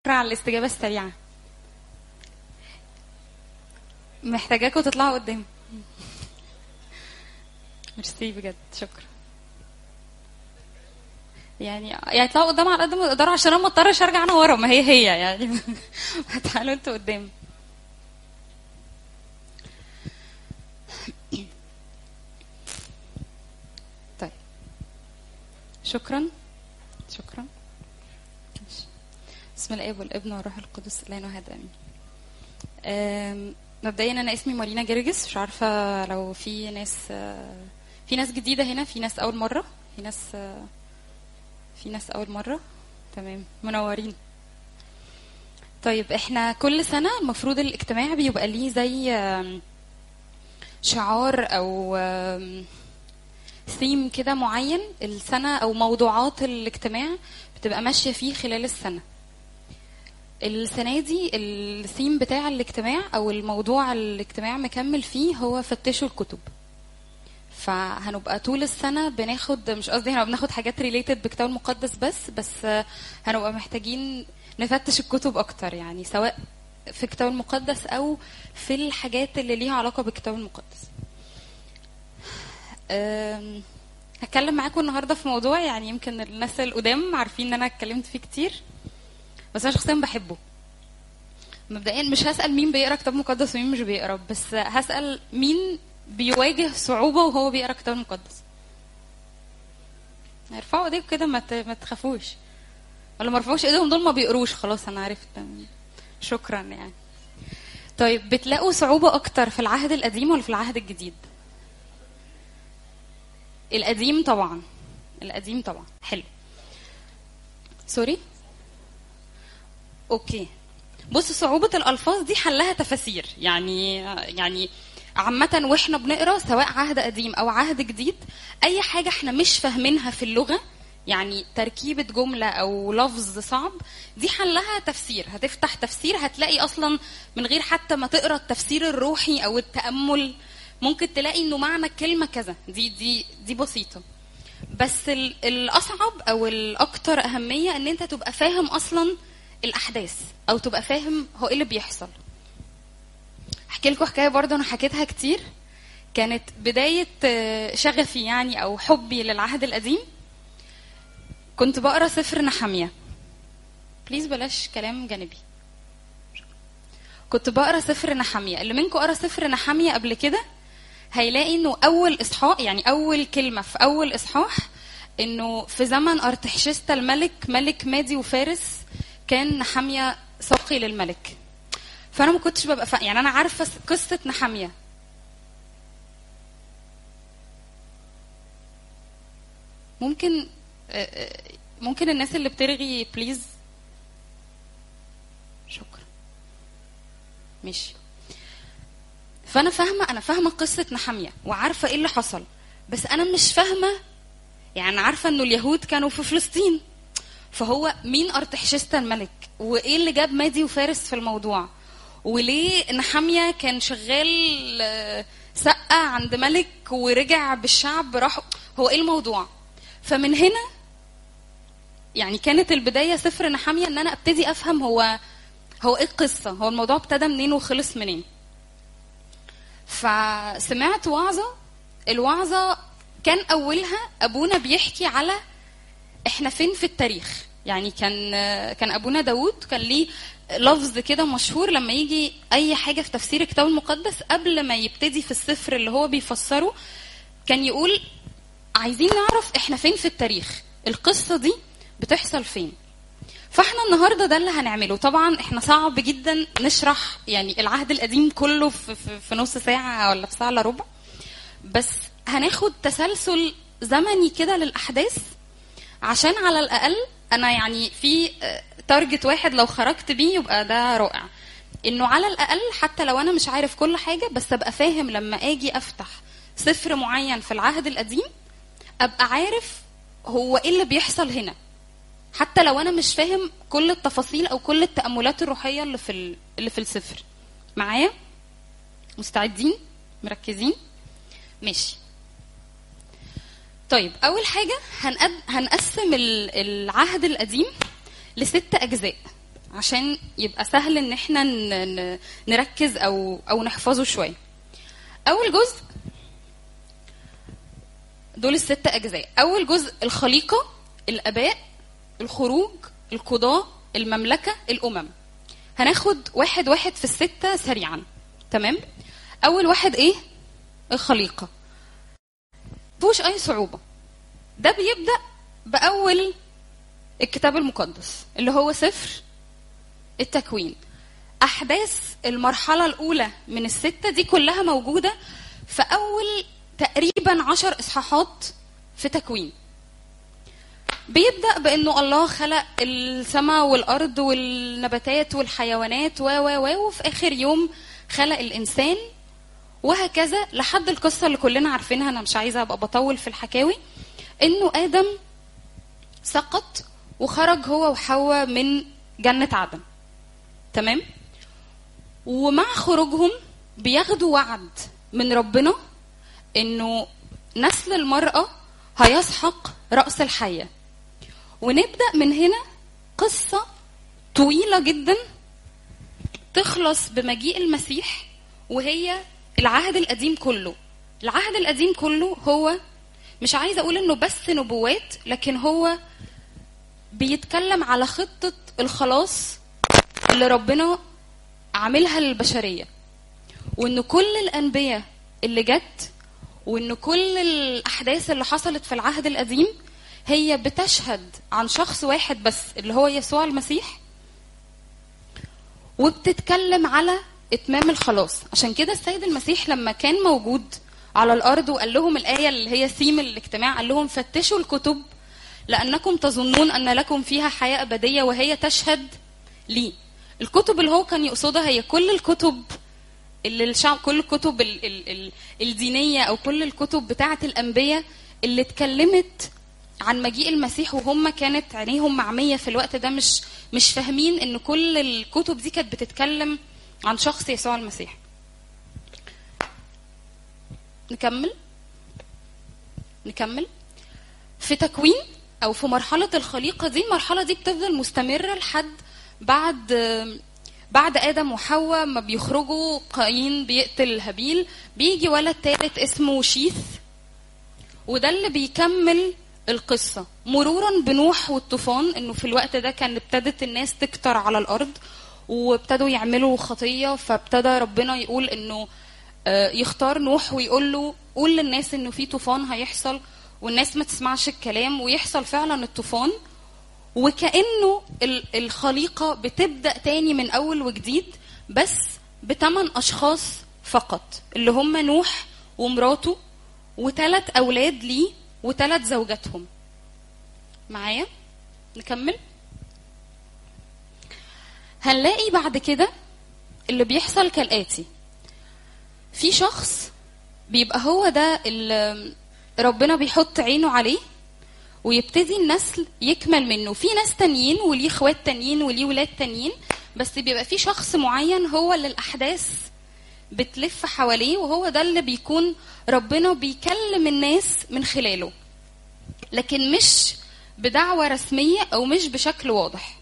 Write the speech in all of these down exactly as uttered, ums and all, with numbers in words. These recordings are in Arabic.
على الاستجابة السريعة. محتاجاكم تطلعوا قدام. ميرسي بجد، شكرا. يعني يعني اطلعوا قدام على قد ما تقدروا عشان انا ما اضطرش ارجع انا ورا، ما هي هي يعني. تعالوا انتوا قدام. طيب شكرا شكرا. بسم الاب والابن والروح القدس الاله واحد امين. مبدئيا انا اسمي مارينا جرجس. مش عارفه لو في ناس في ناس جديده هنا، في ناس اول مره، في ناس في ناس اول مره. تمام، منورين. طيب احنا كل سنه المفروض الاجتماع بيبقى ليه زي شعار او ثيم كده معين السنه، او موضوعات الاجتماع بتبقى ماشيه فيه خلال السنه. السنه دي الثيم بتاع الاجتماع او الموضوع الاجتماع مكمل فيه هو فتشوا الكتب. فهنبقى طول السنه بناخد، مش قصدي هنبقى بناخد حاجات ريليتد بالكتاب المقدس بس بس هنبقى محتاجين نفتش الكتب اكتر، يعني سواء في الكتاب المقدس او في الحاجات اللي ليها علاقه بالكتاب المقدس. هتكلم معاكم النهارده في موضوع يعني يمكن الناس القدام عارفين ان انا اتكلمت فيه كتير، بس انا شخصيا بحبه. مبدئيا مش هسأل مين بيقرا كتاب مقدس ومين مش بيقرا، بس هسأل مين بيواجه صعوبة وهو بيقرا كتاب مقدس. ارفعوا ايديكم كده، ما ما تخافوش. ولا ما رفعوش ايديهم دول ما بيقروش، خلاص انا عرفت. شكرا يعني. طيب بتلاقوا صعوبة اكتر في العهد القديم ولا في العهد الجديد؟ القديم طبعا، القديم طبعا. حلو. سوري. اوكي، بص، صعوبة الألفاظ دي حلها تفاسير. يعني يعني عامة واحنا بنقرا سواء عهد قديم أو عهد جديد، أي حاجة احنا مش فاهمينها في اللغة، يعني تركيبة جملة أو لفظ صعب، دي حلها تفسير. هتفتح تفسير هتلاقي أصلا من غير حتى ما تقرا التفسير الروحي أو التأمل ممكن تلاقي إنه معنى الكلمة كذا. دي دي دي بسيطة. بس الأصعب أو الأكثر أهمية إن أنت تبقى فاهم أصلا الأحداث أو تبقى فاهم هو إيه اللي بيحصل. أحكي لكم حكاية برضه أنا حكيتها كتير. كانت بداية شغفي يعني أو حبي للعهد القديم. كنت بقرأ سفر نحمية. بليز بلاش كلام جانبي. كنت بقرأ سفر نحمية. اللي منكم قرأ سفر نحمية قبل كده هيلاقي إنه أول إصحاح، يعني أول كلمة في أول إصحاح، إنه في زمن أرتحشست الملك ملك مادي وفارس كان نحمية ساقي للملك. فانا ما كنتش ببقى فا... يعني انا عارفه قصه نحمية. ممكن ممكن الناس اللي بترغي بليز. شكرا. ماشي. فانا فاهمه انا فاهمه قصه نحمية وعارفه ايه اللي حصل، بس انا مش فاهمه. يعني عارفه انه اليهود كانوا في فلسطين، فهو مين أرتحشست الملك وايه اللي جاب مادي وفارس في الموضوع، وليه نحمية كان شغال سقة عند ملك ورجع بالشعب راح، هو ايه الموضوع. فمن هنا يعني كانت البداية سفر نحمية ان انا ابتدي افهم هو هو ايه القصة، هو الموضوع ابتدى منين وخلص منين. فسمعت وعظة. الوعظة كان اولها ابونا بيحكي على احنا فين في التاريخ. يعني كان كان ابونا داود كان ليه لفظ كده مشهور لما يجي اي حاجه في تفسير الكتاب المقدس قبل ما يبتدي في السفر اللي هو بيفسره، كان يقول عايزين نعرف احنا فين في التاريخ، القصه دي بتحصل فين. فاحنا النهارده ده اللي هنعمله. طبعا احنا صعب جدا نشرح يعني العهد القديم كله في, في, في نص ساعه ولا في ساعه الا ربع، بس هناخد تسلسل زمني كده للاحداث عشان على الاقل انا يعني في تارجت واحد لو خرجت بيه يبقى ده رائع، انه على الاقل حتى لو انا مش عارف كل حاجه بس ابقى فاهم لما اجي افتح سفر معين في العهد القديم ابقى عارف هو ايه اللي بيحصل هنا، حتى لو انا مش فاهم كل التفاصيل او كل التأملات الروحيه اللي في اللي في السفر. معايا؟ مستعدين؟ مركزين؟ ماشي. طيب اول حاجه هنقد... هنقسم العهد القديم لست اجزاء. عشان يبقى سهل ان احنا نركز او او نحفظه شويه. اول جزء دول الست اجزاء. اول جزء الخليقه، الاباء، الخروج، القضاء، المملكه، الامم. هناخد واحد واحد في السته سريعا. تمام؟ اول واحد ايه؟ الخليقه. مفيهوش اي صعوبه. ده بيبدا باول الكتاب المقدس اللي هو سفر التكوين. احداث المرحله الاولى من السته دي كلها موجوده في اول تقريبا عشر اصحاحات في تكوين. بيبدا بانه الله خلق السماء والارض والنباتات والحيوانات و و و وفي اخر يوم خلق الانسان، وهكذا لحد القصه اللي كلنا عارفينها. انا مش عايزه ابقى بطول في الحكاوي. انه ادم سقط وخرج هو وحواء من جنه عدن. تمام؟ ومع خروجهم بياخدوا وعد من ربنا انه نسل المرأة هيسحق رأس الحية. ونبدأ من هنا قصة طويلة جدا تخلص بمجيء المسيح، وهي العهد القديم كله. العهد القديم كله هو مش عايزة اقول انه بس نبوات، لكن هو بيتكلم على خطة الخلاص اللي ربنا عاملها للبشرية، وان كل الانبياء اللي جت وان كل الاحداث اللي حصلت في العهد القديم هي بتشهد عن شخص واحد بس اللي هو يسوع المسيح، وبتتكلم على اتمام الخلاص. عشان كده السيد المسيح لما كان موجود على الارض وقال لهم الايه اللي هي سيم الاجتماع، قال لهم فتشوا الكتب لانكم تظنون ان لكم فيها حياه ابديه وهي تشهد لي. الكتب اللي هو كان يقصدها هي كل الكتب اللي الشعب، كل الكتب ال ال ال الدينيه او كل الكتب بتاعه الانبياء اللي اتكلمت عن مجيء المسيح، وهم كانت عينيهم معميه في الوقت ده، مش مش فاهمين ان كل الكتب دي كانت بتتكلم عن شخص يسوع المسيح. نكمل نكمل في تكوين او في مرحله الخليقه دي. المرحله دي بتفضل مستمره لحد بعد بعد ادم وحواء ما بيخرجوا. قايين بيقتل هابيل، بيجي ولد ثالث اسمه شيث، وده اللي بيكمل القصه مرورا بنوح والطوفان. انه في الوقت ده كان ابتدت الناس تكتر على الارض وابتدوا يعملوا خطيه، فابتدى ربنا يقول انه يختار نوح ويقول له قول للناس انه في طوفان هيحصل، والناس ما تسمعش الكلام ويحصل فعلا الطوفان. وكأنه الخليقة بتبدأ تاني من أول وجديد، بس بثمان أشخاص فقط، اللي هم نوح ومراته وثلاث أولاد ليه وثلاث زوجاتهم. معايا؟ نكمل. هنلاقي بعد كده اللي بيحصل كالآتي. في شخص بيبقى هو ده اللي ربنا بيحط عينه عليه ويبتدي النسل يكمل منه. في ناس تانيين وليه اخوات تانيين وليه ولاد تانيين، بس بيبقى في شخص معين هو اللي الأحداث بتلف حواليه، وهو ده اللي بيكون ربنا بيكلم الناس من خلاله، لكن مش بدعوة رسمية أو مش بشكل واضح.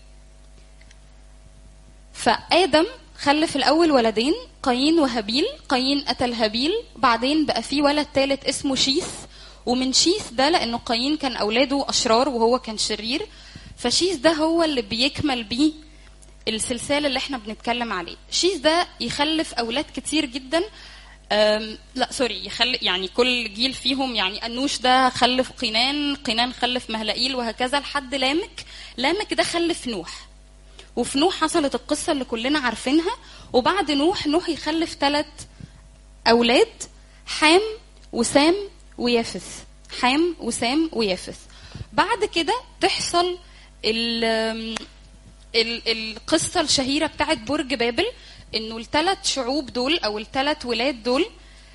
فآدم خلف الأول ولدين، قايين وهابيل. قايين قتل هابيل، بعدين بقى في ولد ثالث اسمه شيث، ومن شيث ده لأنه قايين كان أولاده أشرار وهو كان شرير، فشيث ده هو اللي بيكمل بيه السلسلة اللي احنا بنتكلم عليه. شيث ده يخلف أولاد كتير جدا. لا سوري يخلف يعني كل جيل فيهم، يعني أنوش ده خلف قينان، قينان خلف مهلئيل، وهكذا لحد لامك. لامك ده خلف نوح، وفي نوح حصلت القصة اللي كلنا عارفينها. وبعد نوح نوح يخلف ثلاث أولاد، حام وسام ويافث. حام وسام ويافث. بعد كده تحصل ال ال القصة الشهيرة بتاعت برج بابل، انه الثلاث شعوب دول او الثلاث ولاد دول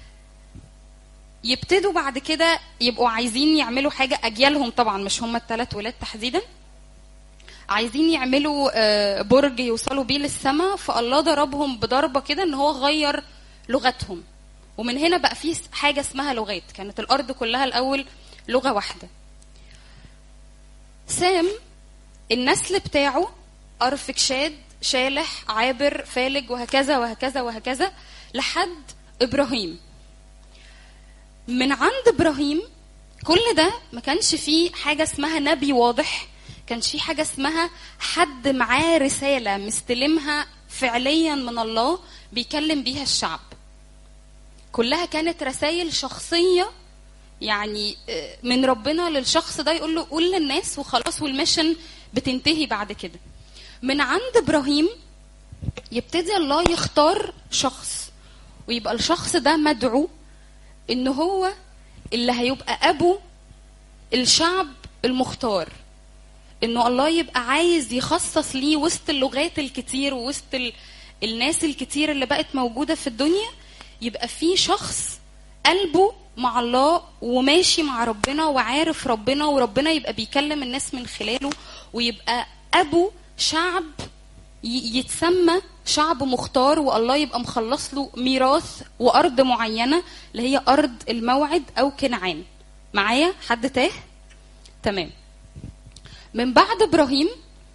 يبتدوا بعد كده يبقوا عايزين يعملوا حاجة. اجيالهم طبعا مش هم الثلاث ولاد تحديدا، عايزين يعملوا برج يوصلوا بيه للسماء، فالله ضربهم بضربة كده ان هو غير لغتهم، ومن هنا بقى فيه حاجة اسمها لغات. كانت الارض كلها الاول لغة واحدة. سام النسل بتاعه ارفكشاد، شالح، عابر، فالج، وهكذا وهكذا وهكذا لحد ابراهيم. من عند ابراهيم كل ده ما كانش فيه حاجه اسمها نبي واضح، كانش فيه حاجه اسمها حد معاه رساله مستلمها فعليا من الله بيكلم بيها الشعب. كلها كانت رسائل شخصيه، يعني من ربنا للشخص ده يقول له قول للناس وخلاص، والميشن بتنتهي بعد كده. من عند ابراهيم يبتدي الله يختار شخص، ويبقى الشخص ده مدعو ان هو اللي هيبقى ابو الشعب المختار، انه الله يبقى عايز يخصص ليه وسط اللغات الكتير ووسط ال... الناس الكتير اللي بقت موجودة في الدنيا، يبقى في شخص قلبه مع الله وماشي مع ربنا وعارف ربنا، وربنا يبقى بيكلم الناس من خلاله، ويبقى ابو شعب يتسمى شعب مختار، والله يبقى مخلص له ميراث وارض معينه اللي هي ارض الموعد او كنعان. معايا حد تاه؟ تمام. من بعد ابراهيم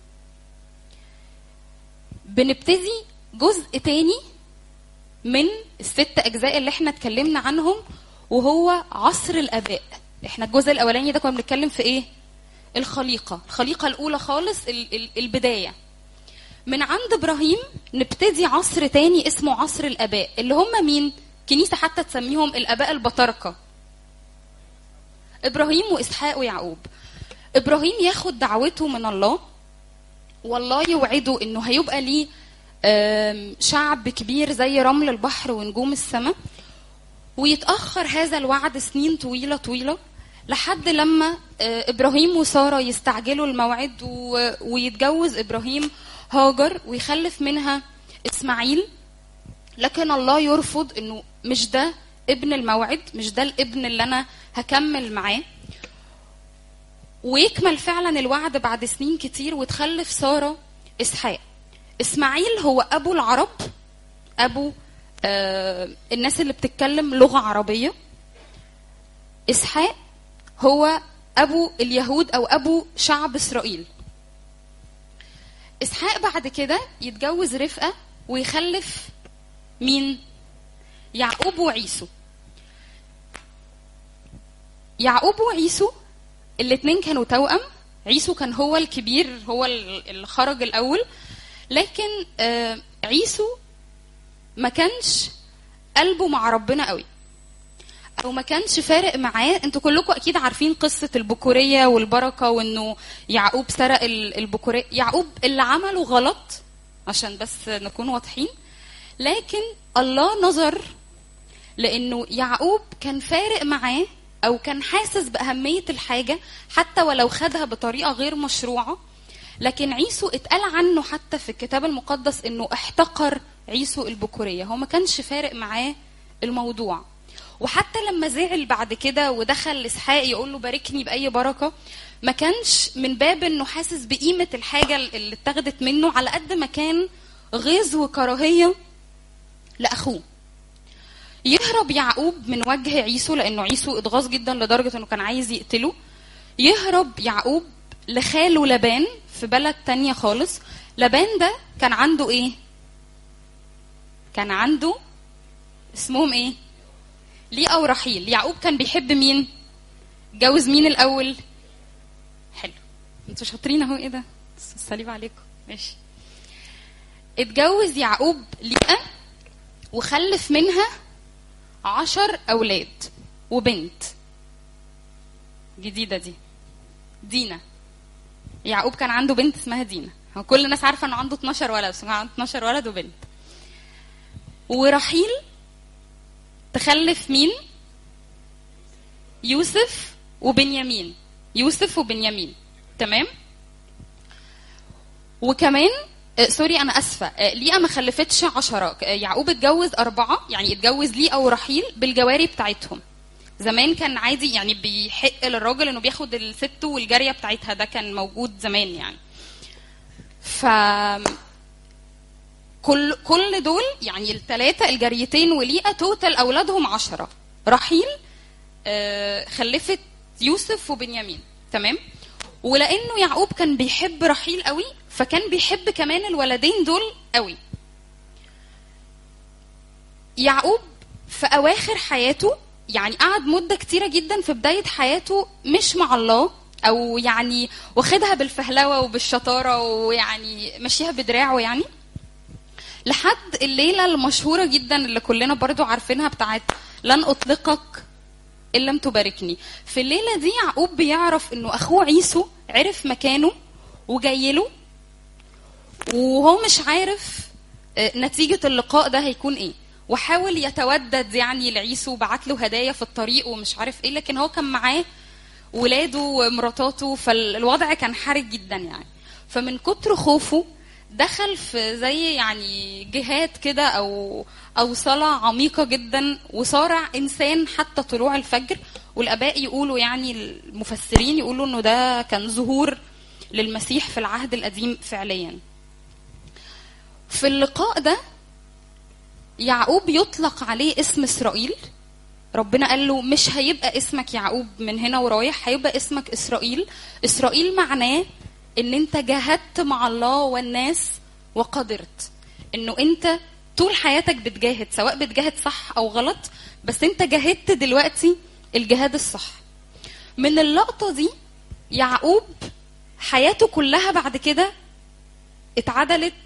بنبتدي جزء تاني من الست اجزاء اللي احنا اتكلمنا عنهم، وهو عصر الاباء. احنا الجزء الاولاني ده كنا بنتكلم في ايه؟ الخليقه، الخليقه الاولى خالص، البدايه. من عند ابراهيم نبتدي عصر تاني اسمه عصر الاباء، اللي هم مين؟ كنيسه حتى تسميهم الاباء البطاركه، ابراهيم واسحاق ويعقوب. ابراهيم ياخد دعوته من الله، والله يوعده انه هيبقى ليه شعب كبير زي رمل البحر ونجوم السماء، ويتاخر هذا الوعد سنين طويله طويله لحد لما ابراهيم وساره يستعجلوا الموعد ويتجوز ابراهيم هاجر ويخلف منها اسماعيل. لكن الله يرفض، انه مش ده ابن الموعد، مش ده الابن اللي انا هكمل معاه. ويكمل فعلا الوعد بعد سنين كتير، وتخلف ساره اسحاق. اسماعيل هو ابو العرب، ابو آه الناس اللي بتتكلم لغه عربيه. اسحاق هو ابو اليهود او ابو شعب اسرائيل. اسحاق بعد كده يتجوز رفقه ويخلف مين؟ يعقوب وعيسو. يعقوب وعيسو الاثنين كانوا توأم. عيسو كان هو الكبير، هو اللي خرج الاول، لكن آه عيسو ما كانش قلبه مع ربنا قوي، او ما كانش فارق معاه. انتوا كلكم اكيد عارفين قصه البكوريه والبركه، وانه يعقوب سرق البكوريه. يعقوب اللي عمله غلط عشان بس نكون واضحين، لكن الله نظر لانه يعقوب كان فارق معاه، او كان حاسس باهميه الحاجه حتى ولو خدها بطريقه غير مشروعه. لكن عيسو اتقال عنه حتى في الكتاب المقدس انه احتقر عيسو البكوريه، هو ما كانش فارق معاه الموضوع. وحتى لما زعل بعد كده ودخل لإسحاق يقول له باركني بأي بركة، ما كانش من باب انه حاسس بقيمة الحاجة اللي اتخذت منه، على قد ما كان غيظ وكراهية لأخوه. يهرب يعقوب من وجه عيسو، لأنه عيسو اتغاظ جدا لدرجة انه كان عايز يقتله. يهرب يعقوب لخاله لبان في بلد تانية خالص. لبان ده كان عنده ايه؟ كان عنده اسمهم ايه؟ ليئة ورحيل. يعقوب كان بيحب مين؟ جوز مين الاول؟ حلو، انتوا شاطرين اهو. ايه ده؟ الصليب عليكم. ماشي. اتجوز يعقوب ليئة وخلف منها عشر اولاد وبنت جديدة دي دينا. يعقوب كان عنده بنت اسمها دينا. كل الناس عارفة انه عنده اتناشر ولد، بس عنده اتناشر ولد وبنت. ورحيل تخلف مين؟ يوسف وبنيامين. يوسف وبنيامين، تمام. وكمان آه سوري انا اسفه، آه ليئة ما خلفتش عشرة. آه يعقوب اتجوز اربعه، يعني اتجوز ليئة ورحيل بالجواري بتاعتهم. زمان كان عادي، يعني بيحق للراجل انه بياخد الست والجاريه بتاعتها، ده كان موجود زمان يعني. ف كل كل دول يعني الثلاثه الجاريتين وليئة توتال اولادهم عشرة. رحيل آه خلفت يوسف وبنيامين، تمام. ولانه يعقوب كان بيحب رحيل قوي، فكان بيحب كمان الولدين دول قوي. يعقوب في اواخر حياته يعني قعد مدة كتيرة جدا في بداية حياته مش مع الله، او يعني واخدها بالفهلوة وبالشطارة ويعني مشيها بدراعه يعني، لحد الليلة المشهورة جدا اللي كلنا برضو عارفينها بتاعت لن اطلقك إن لم تباركني. في الليلة دي يعقوب بيعرف انه اخوه عيسو عرف مكانه وجايله، وهو مش عارف نتيجة اللقاء ده هيكون ايه، وحاول يتودد يعني لعيسو وبعت له هدايا في الطريق ومش عارف ايه، لكن هو كان معاه ولاده ومراتاته، فالوضع كان حرج جدا يعني. فمن كتر خوفه دخل في زي يعني جهات كده او او صلاة عميقة جدا، وصارع انسان حتى طلوع الفجر. والاباء يقولوا يعني المفسرين يقولوا انه ده كان ظهور للمسيح في العهد القديم فعليا. في اللقاء ده يعقوب يطلق عليه اسم إسرائيل. ربنا قال له مش هيبقى اسمك يعقوب من هنا ورايح، هيبقى اسمك إسرائيل. إسرائيل معناه ان انت جاهدت مع الله والناس وقدرت، انه انت طول حياتك بتجاهد، سواء بتجاهد صح او غلط، بس انت جاهدت دلوقتي الجهاد الصح. من اللقطة دي يعقوب حياته كلها بعد كده اتعدلت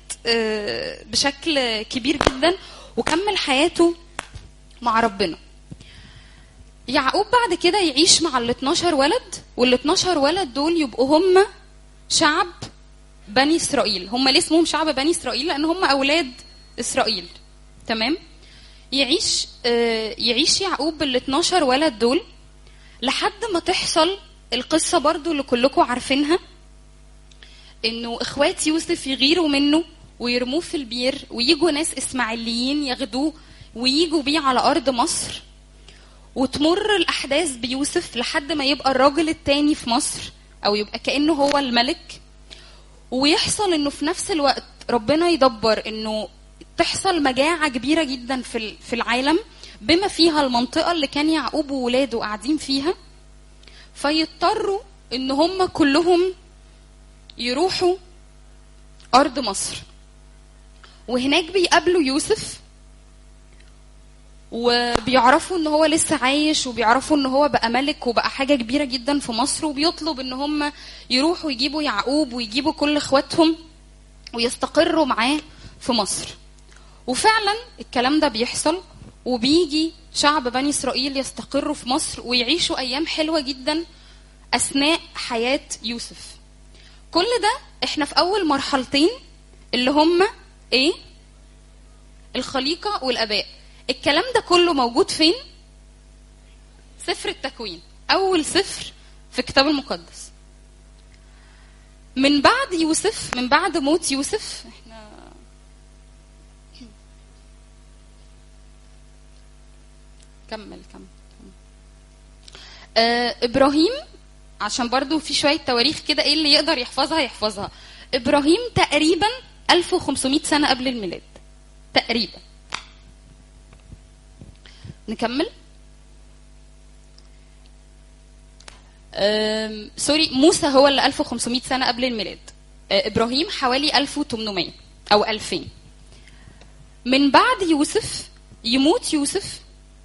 بشكل كبير جدا، وكمل حياته مع ربنا. يعقوب بعد كده يعيش مع ال اتناشر ولد، وال اتناشر ولد دول يبقوا هم شعب بني إسرائيل. هم ليه اسمهم شعب بني إسرائيل؟ لأن هم أولاد إسرائيل. تمام؟ يعيش يعيش يعقوب بال اتناشر ولد دول لحد ما تحصل القصة برضو اللي كلكم عارفينها، إنه إخوات يوسف يغيروا منه ويرموه في البير، ويجوا ناس إسماعيليين ياخدوه ويجوا بيه على أرض مصر، وتمر الأحداث بيوسف لحد ما يبقى الراجل التاني في مصر، أو يبقى كأنه هو الملك. ويحصل إنه في نفس الوقت ربنا يدبر إنه تحصل مجاعة كبيرة جدا في في العالم، بما فيها المنطقة اللي كان يعقوب وولاده قاعدين فيها، فيضطروا إن هم كلهم يروحوا أرض مصر. وهناك بيقابلوا يوسف، وبيعرفوا ان هو لسه عايش، وبيعرفوا ان هو بقى ملك وبقى حاجة كبيرة جدا في مصر، وبيطلب ان هم يروحوا يجيبوا يعقوب ويجيبوا كل اخواتهم ويستقروا معاه في مصر. وفعلا الكلام ده بيحصل، وبيجي شعب بني إسرائيل يستقروا في مصر ويعيشوا أيام حلوة جدا أثناء حياة يوسف. كل ده احنا في أول مرحلتين اللي هم ايه؟ الخليقة والأباء. الكلام ده كله موجود فين؟ سفر التكوين، أول سفر في الكتاب المقدس. من بعد يوسف، من بعد موت يوسف، احنا كمل كمل آه إبراهيم، عشان برضو في شوية تواريخ كده ايه اللي يقدر يحفظها يحفظها. إبراهيم تقريبا ألف وخمسمائة سنة قبل الميلاد تقريبا. نكمل. سوري، موسى هو اللي ألف وخمسمائة سنة قبل الميلاد، إبراهيم حوالي ألف وثمانمائة أو ألفين. من بعد يوسف يموت يوسف،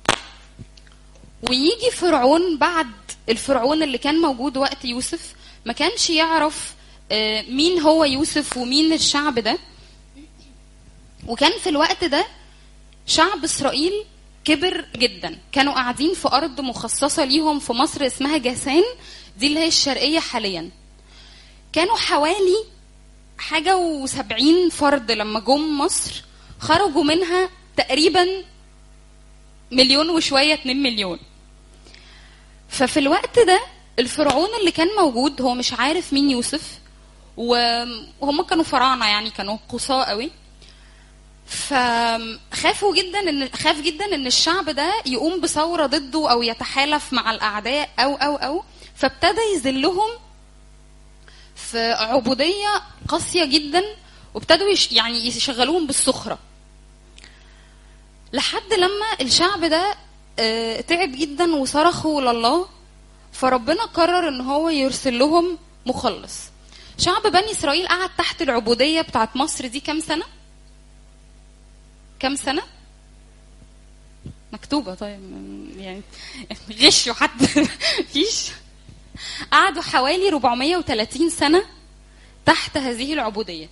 ويجي فرعون بعد الفرعون اللي كان موجود وقت يوسف، ما كانش يعرف مين هو يوسف ومين الشعب ده. وكان في الوقت ده شعب إسرائيل كبر جدا، كانوا قاعدين في أرض مخصصة ليهم في مصر اسمها جاسان، دي اللي هي الشرقية حاليا. كانوا حوالي حاجة وسبعين فرد لما جم مصر، خرجوا منها تقريبا مليون وشوية، اتنين مليون. ففي الوقت ده الفرعون اللي كان موجود هو مش عارف مين يوسف، وهم كانوا فراعنة يعني كانوا قصاة قوي. فخافوا جدا ان خاف جدا ان الشعب ده يقوم بثوره ضده او يتحالف مع الاعداء او او او فابتدى يذلهم في عبوديه قاسيه جدا، وابتدوا يش يعني يشغلوهم بالسخره، لحد لما الشعب ده تعب جدا وصرخوا لله. فربنا قرر ان هو يرسل لهم مخلص. شعب بني اسرائيل قعد تحت العبوديه بتاعت مصر دي كام سنه؟ كام سنه؟ مكتوبه طيب يعني غشوا حد فيش. قعدوا حوالي أربعمية وثلاثين سنه تحت هذه العبوديه.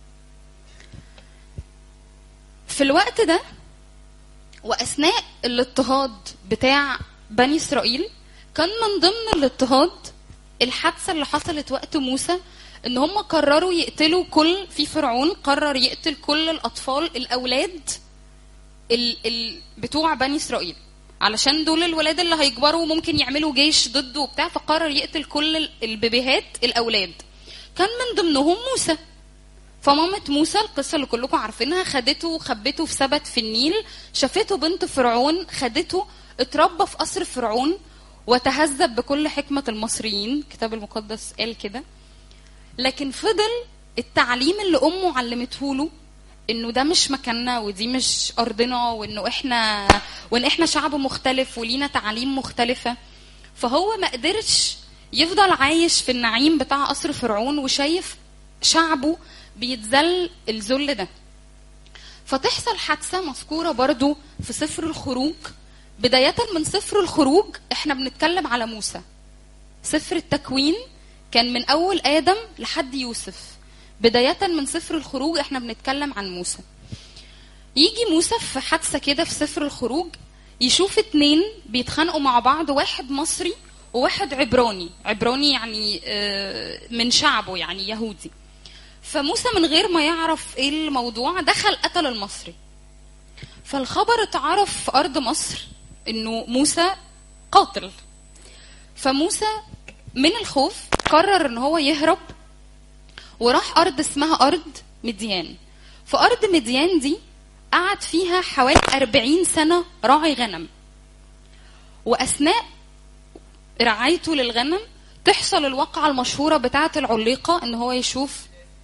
في الوقت ده واثناء الاضطهاد بتاع بني اسرائيل كان من ضمن الاضطهاد الحادثه اللي حصلت وقت موسى، ان هم قرروا يقتلوا كل في فرعون قرر يقتل كل الاطفال الاولاد ال ال بتوع بني اسرائيل، علشان دول الولاد اللي هيكبروا ممكن يعملوا جيش ضده وبتاع، فقرر يقتل كل البيبيهات الاولاد، كان من ضمنهم موسى. فمامة موسى القصة اللي كلكم عارفينها خدته وخبته في سبت في النيل، شافته بنت فرعون خدته، اتربى في قصر فرعون وتهذب بكل حكمة المصريين، الكتاب المقدس قال كده. لكن فضل التعليم اللي أمه علمته له إنه ده مش مكاننا ودي مش أرضنا، وإنه إحنا وإن إحنا شعب مختلف ولينا تعاليم مختلفة. فهو ما قدرش يفضل عايش في النعيم بتاع قصر فرعون وشايف شعبه بيتذل الذل ده. فتحصل حادثة مذكورة برضو في سفر الخروج. بداية من سفر الخروج احنا بنتكلم على موسى. سفر التكوين كان من أول آدم لحد يوسف. بداية من سفر الخروج احنا بنتكلم عن موسى. يجي موسى في حادثة كده في سفر الخروج يشوف اتنين بيتخانقوا مع بعض، واحد مصري وواحد عبراني. عبراني يعني من شعبه يعني يهودي. فموسى من غير ما يعرف ايه الموضوع دخل قتل المصري. فالخبر اتعرف في أرض مصر انه موسى قاتل. فموسى من الخوف قرر ان هو يهرب وراح أرض اسمها أرض مديان. في أرض مديان دي قعد فيها حوالي أربعين سنة راعي غنم. وأثناء رعايته للغنم تحصل الواقعة المشهورة بتاعة العليقة، ان هو يشوف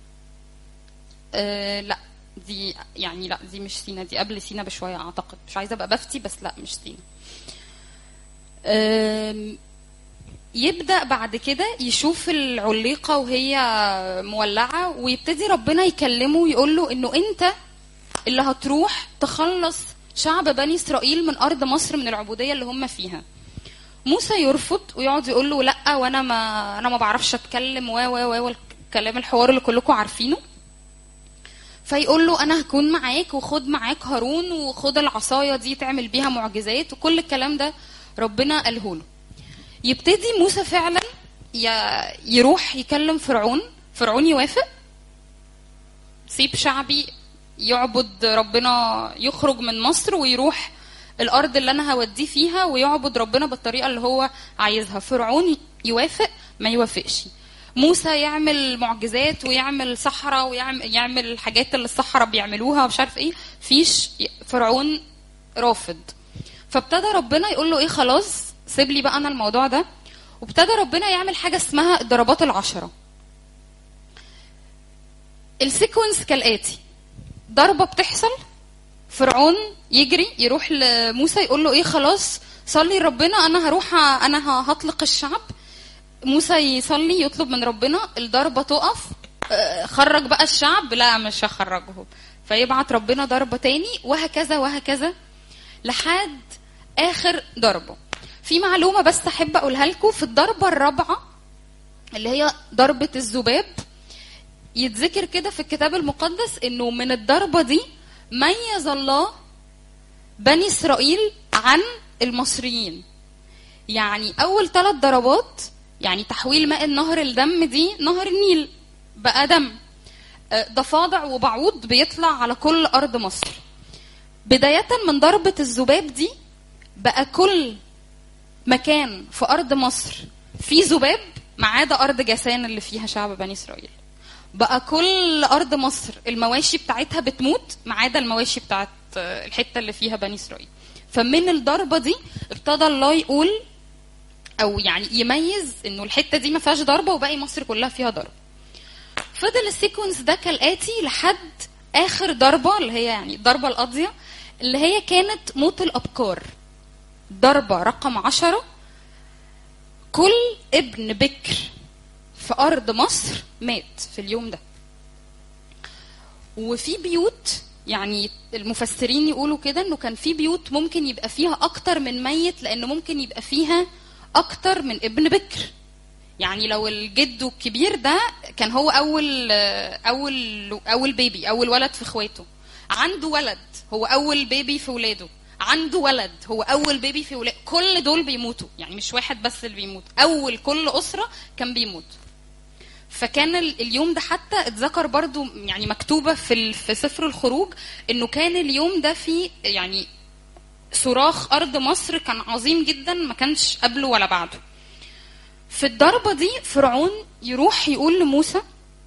أه لا دي يعني لا دي مش سينا، دي قبل سينا بشوية اعتقد، مش عايزة ابقى بفتي بس لا مش سينا. أه يبدأ بعد كده يشوف العليقة وهي مولعة، ويبتدي ربنا يكلمه ويقول له انه انت اللي هتروح تخلص شعب بني اسرائيل من ارض مصر من العبودية اللي هم فيها. موسى يرفض ويقعد يقول له لا وانا ما انا ما بعرفش اتكلم و و و والكلام الحوار اللي كلكم عارفينه. فيقول له انا هكون معاك وخد معاك هارون وخد العصايه دي تعمل بيها معجزات وكل الكلام ده ربنا قاله له. يبتدي موسى فعلا يروح يكلم فرعون. فرعون يوافق، سيب شعبي يعبد ربنا، يخرج من مصر ويروح الارض اللي انا هوديه فيها ويعبد ربنا بالطريقه اللي هو عايزها. فرعون يوافق ما يوافقش. موسى يعمل معجزات ويعمل سحرة ويعمل يعمل الحاجات اللي السحرة بيعملوها ومش عارف ايه، فيش. فرعون رافض. فابتدى ربنا يقول له ايه خلاص سيب لي بقى انا الموضوع ده. وابتدى ربنا يعمل حاجة اسمها الضربات العشرة. السيكونس كالآتي: ضربة بتحصل، فرعون يجري يروح لموسى يقول له ايه خلاص صلي ربنا انا هروح انا هطلق الشعب. موسى يصلي يطلب من ربنا، الضربة تقف، خرج بقى الشعب، لا مش هخرجهم، فيبعت ربنا ضربة تاني، وهكذا وهكذا لحد آخر ضربة. في معلومة بس أحب أقولها لكم: في الضربة الرابعة اللي هي ضربة الذباب يتذكر كده في الكتاب المقدس إنه من الضربة دي ميز الله بني إسرائيل عن المصريين. يعني أول ثلاث ضربات يعني تحويل ماء النهر الدم دي نهر النيل بقى دم، ضفادع وبعوض بيطلع على كل أرض مصر. بداية من ضربة الذباب دي بقى كل مكان في أرض مصر فيه ذباب ما عدا أرض جاسان اللي فيها شعب بني إسرائيل. بقى كل أرض مصر المواشي بتاعتها بتموت ما عدا المواشي بتاعت الحتة اللي فيها بني إسرائيل. فمن الضربة دي ابتدى الله يقول أو يعني يميز إنه الحتة دي ما فيهاش ضربة وباقي مصر كلها فيها ضربة. فضل السيكونس ده كالآتي لحد آخر ضربة اللي هي يعني الضربة القاضية اللي هي كانت موت الأبكار. ضربة رقم عشرة: كل ابن بكر في ارض مصر مات في اليوم ده. وفي بيوت يعني المفسرين يقولوا كده انه كان في بيوت ممكن يبقى فيها اكتر من ميت، لانه ممكن يبقى فيها اكتر من ابن بكر. يعني لو الجد الكبير ده كان هو اول اول اول بيبي، اول ولد في اخواته، عنده ولد هو اول بيبي في ولاده، عنده ولد هو اول بيبي في ولاده، كل دول بيموتوا. يعني مش واحد بس اللي بيموت، اول كل اسره كان بيموت. فكان اليوم ده حتى اتذكر برضو، يعني مكتوبه في في سفر الخروج انه كان اليوم ده فيه يعني صراخ ارض مصر كان عظيم جدا، ما كانش قبله ولا بعده. في الضربه دي فرعون يروح يقول لموسى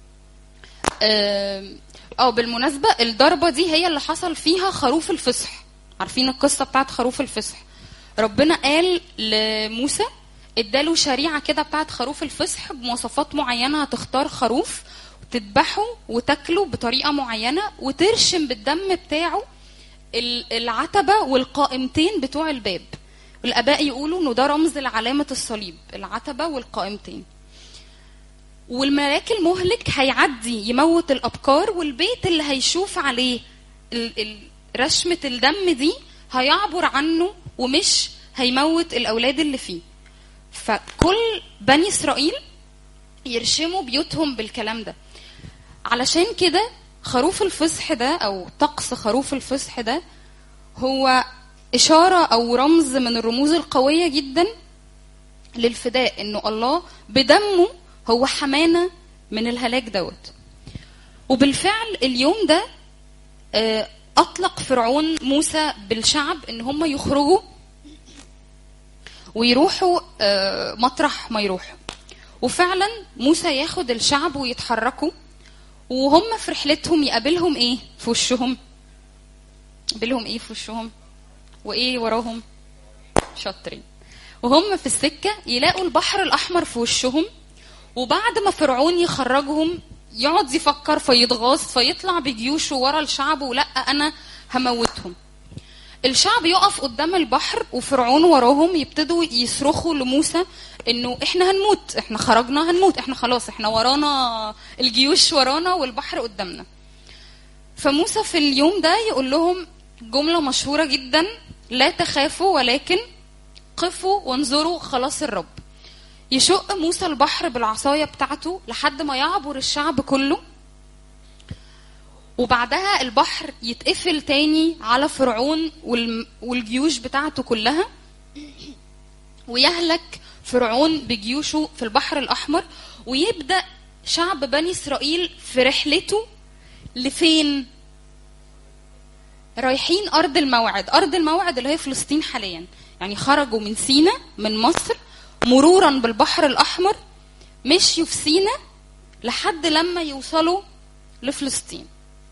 اه, آه بالمناسبه الضربه دي هي اللي حصل فيها خروف الفصح. عارفين القصه بتاعت خروف الفصح؟ ربنا قال لموسى، اداله شريعه كده بتاعت خروف الفصح بمواصفات معينه، هتختار خروف وتذبحه وتاكله بطريقه معينه وترشم بالدم بتاعه العتبه والقائمتين بتوع الباب. الاباء يقولوا انه ده رمز لعلامه الصليب، العتبه والقائمتين. والملاك المهلك هيعدي يموت الابكار، والبيت اللي هيشوف عليه رشمه الدم دي هيعبر عنه ومش هيموت الاولاد اللي فيه. فكل بني اسرائيل يرشموا بيوتهم بالكلام ده. علشان كده خروف الفصح ده او طقس خروف الفصح ده هو اشاره او رمز من الرموز القويه جدا للفداء، انه الله بدمه هو حمانا من الهلاك دوت. وبالفعل اليوم ده اطلق فرعون موسى بالشعب ان هم يخرجوا ويروحوا مطرح ما يروحوا. وفعلا موسى ياخد الشعب ويتحركوا، وهم في رحلتهم يقابلهم ايه في وشهم؟ يقابلهم ايه في وشهم وايه وراهم؟ شاطرين. وهم في السكه يلاقوا البحر الاحمر في وشهم. وبعد ما فرعون يخرجهم يقعد يفكر فيتغاظ فيطلع بجيوشه ورا الشعب، ولا انا هموتهم. الشعب يقف قدام البحر وفرعون وراهم، يبتدوا يصرخوا لموسى انه احنا هنموت، احنا خرجنا هنموت، احنا خلاص احنا ورانا الجيوش ورانا والبحر قدامنا. فموسى في اليوم ده يقول لهم جملة مشهورة جدا: لا تخافوا ولكن قفوا وانظروا خلاص الرب. يشق موسى البحر بالعصاية بتاعته لحد ما يعبر الشعب كله، وبعدها البحر يتقفل تاني على فرعون والجيوش بتاعته كلها، ويهلك فرعون بجيوشه في البحر الأحمر. ويبدأ شعب بني إسرائيل في رحلته لفين؟ رايحين أرض الموعد. أرض الموعد اللي هي فلسطين حاليا. يعني خرجوا من سيناء من مصر مرورا بالبحر الأحمر، مشيوا في سيناء لحد لما يوصلوا لفلسطين.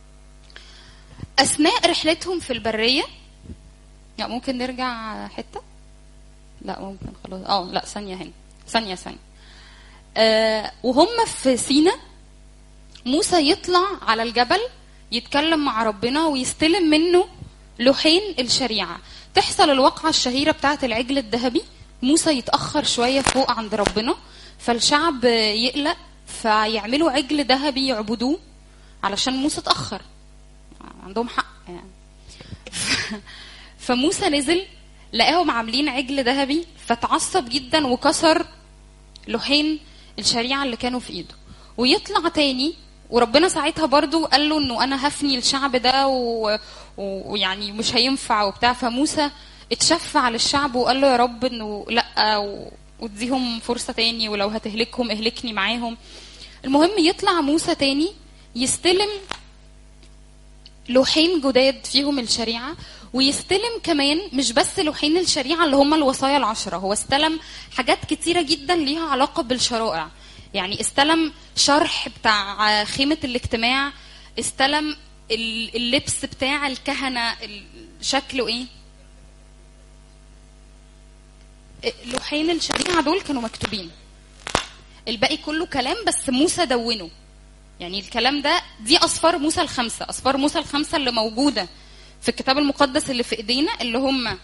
أثناء رحلتهم في البرية، لا ممكن نرجع حتة؟ لا ممكن خلاص. اه لا ثانية هنا، ثانية ثانية. آه وهم في سيناء موسى يطلع على الجبل يتكلم مع ربنا ويستلم منه لوحين الشريعة. تحصل الواقعة الشهيرة بتاعة العجل الذهبي. موسى يتأخر شوية فوق عند ربنا، فالشعب يقلق فيعملوا عجل ذهبي يعبدوه علشان موسى اتأخر، عندهم حق يعني. فموسى نزل لقاهم عاملين عجل ذهبي، فتعصب جدا وكسر لوحين الشريعة اللي كانوا في ايده. ويطلع تاني، وربنا ساعتها برضو قال له انه انا هفني الشعب ده ويعني مش هينفع وبتاع. فموسى اتشفع للشعب وقال له يا رب انه لا، واديهم فرصة تاني، ولو هتهلكهم اهلكني معاهم. المهم يطلع موسى تاني يستلم لوحين جداد فيهم الشريعة، ويستلم كمان مش بس لوحين الشريعة اللي هم الوصايا العشرة، هو استلم حاجات كتيرة جدا ليها علاقة بالشرائع. يعني استلم شرح بتاع خيمة الاجتماع، استلم اللبس بتاع الكهنة شكله ايه. لوحين الشريعة دول كانوا مكتوبين، الباقي كله كلام بس موسى دونه. يعني الكلام ده دي أصفار موسى الخمسة، أصفار موسى الخمسة اللي موجودة في الكتاب المقدس اللي في إيدينا، اللي هم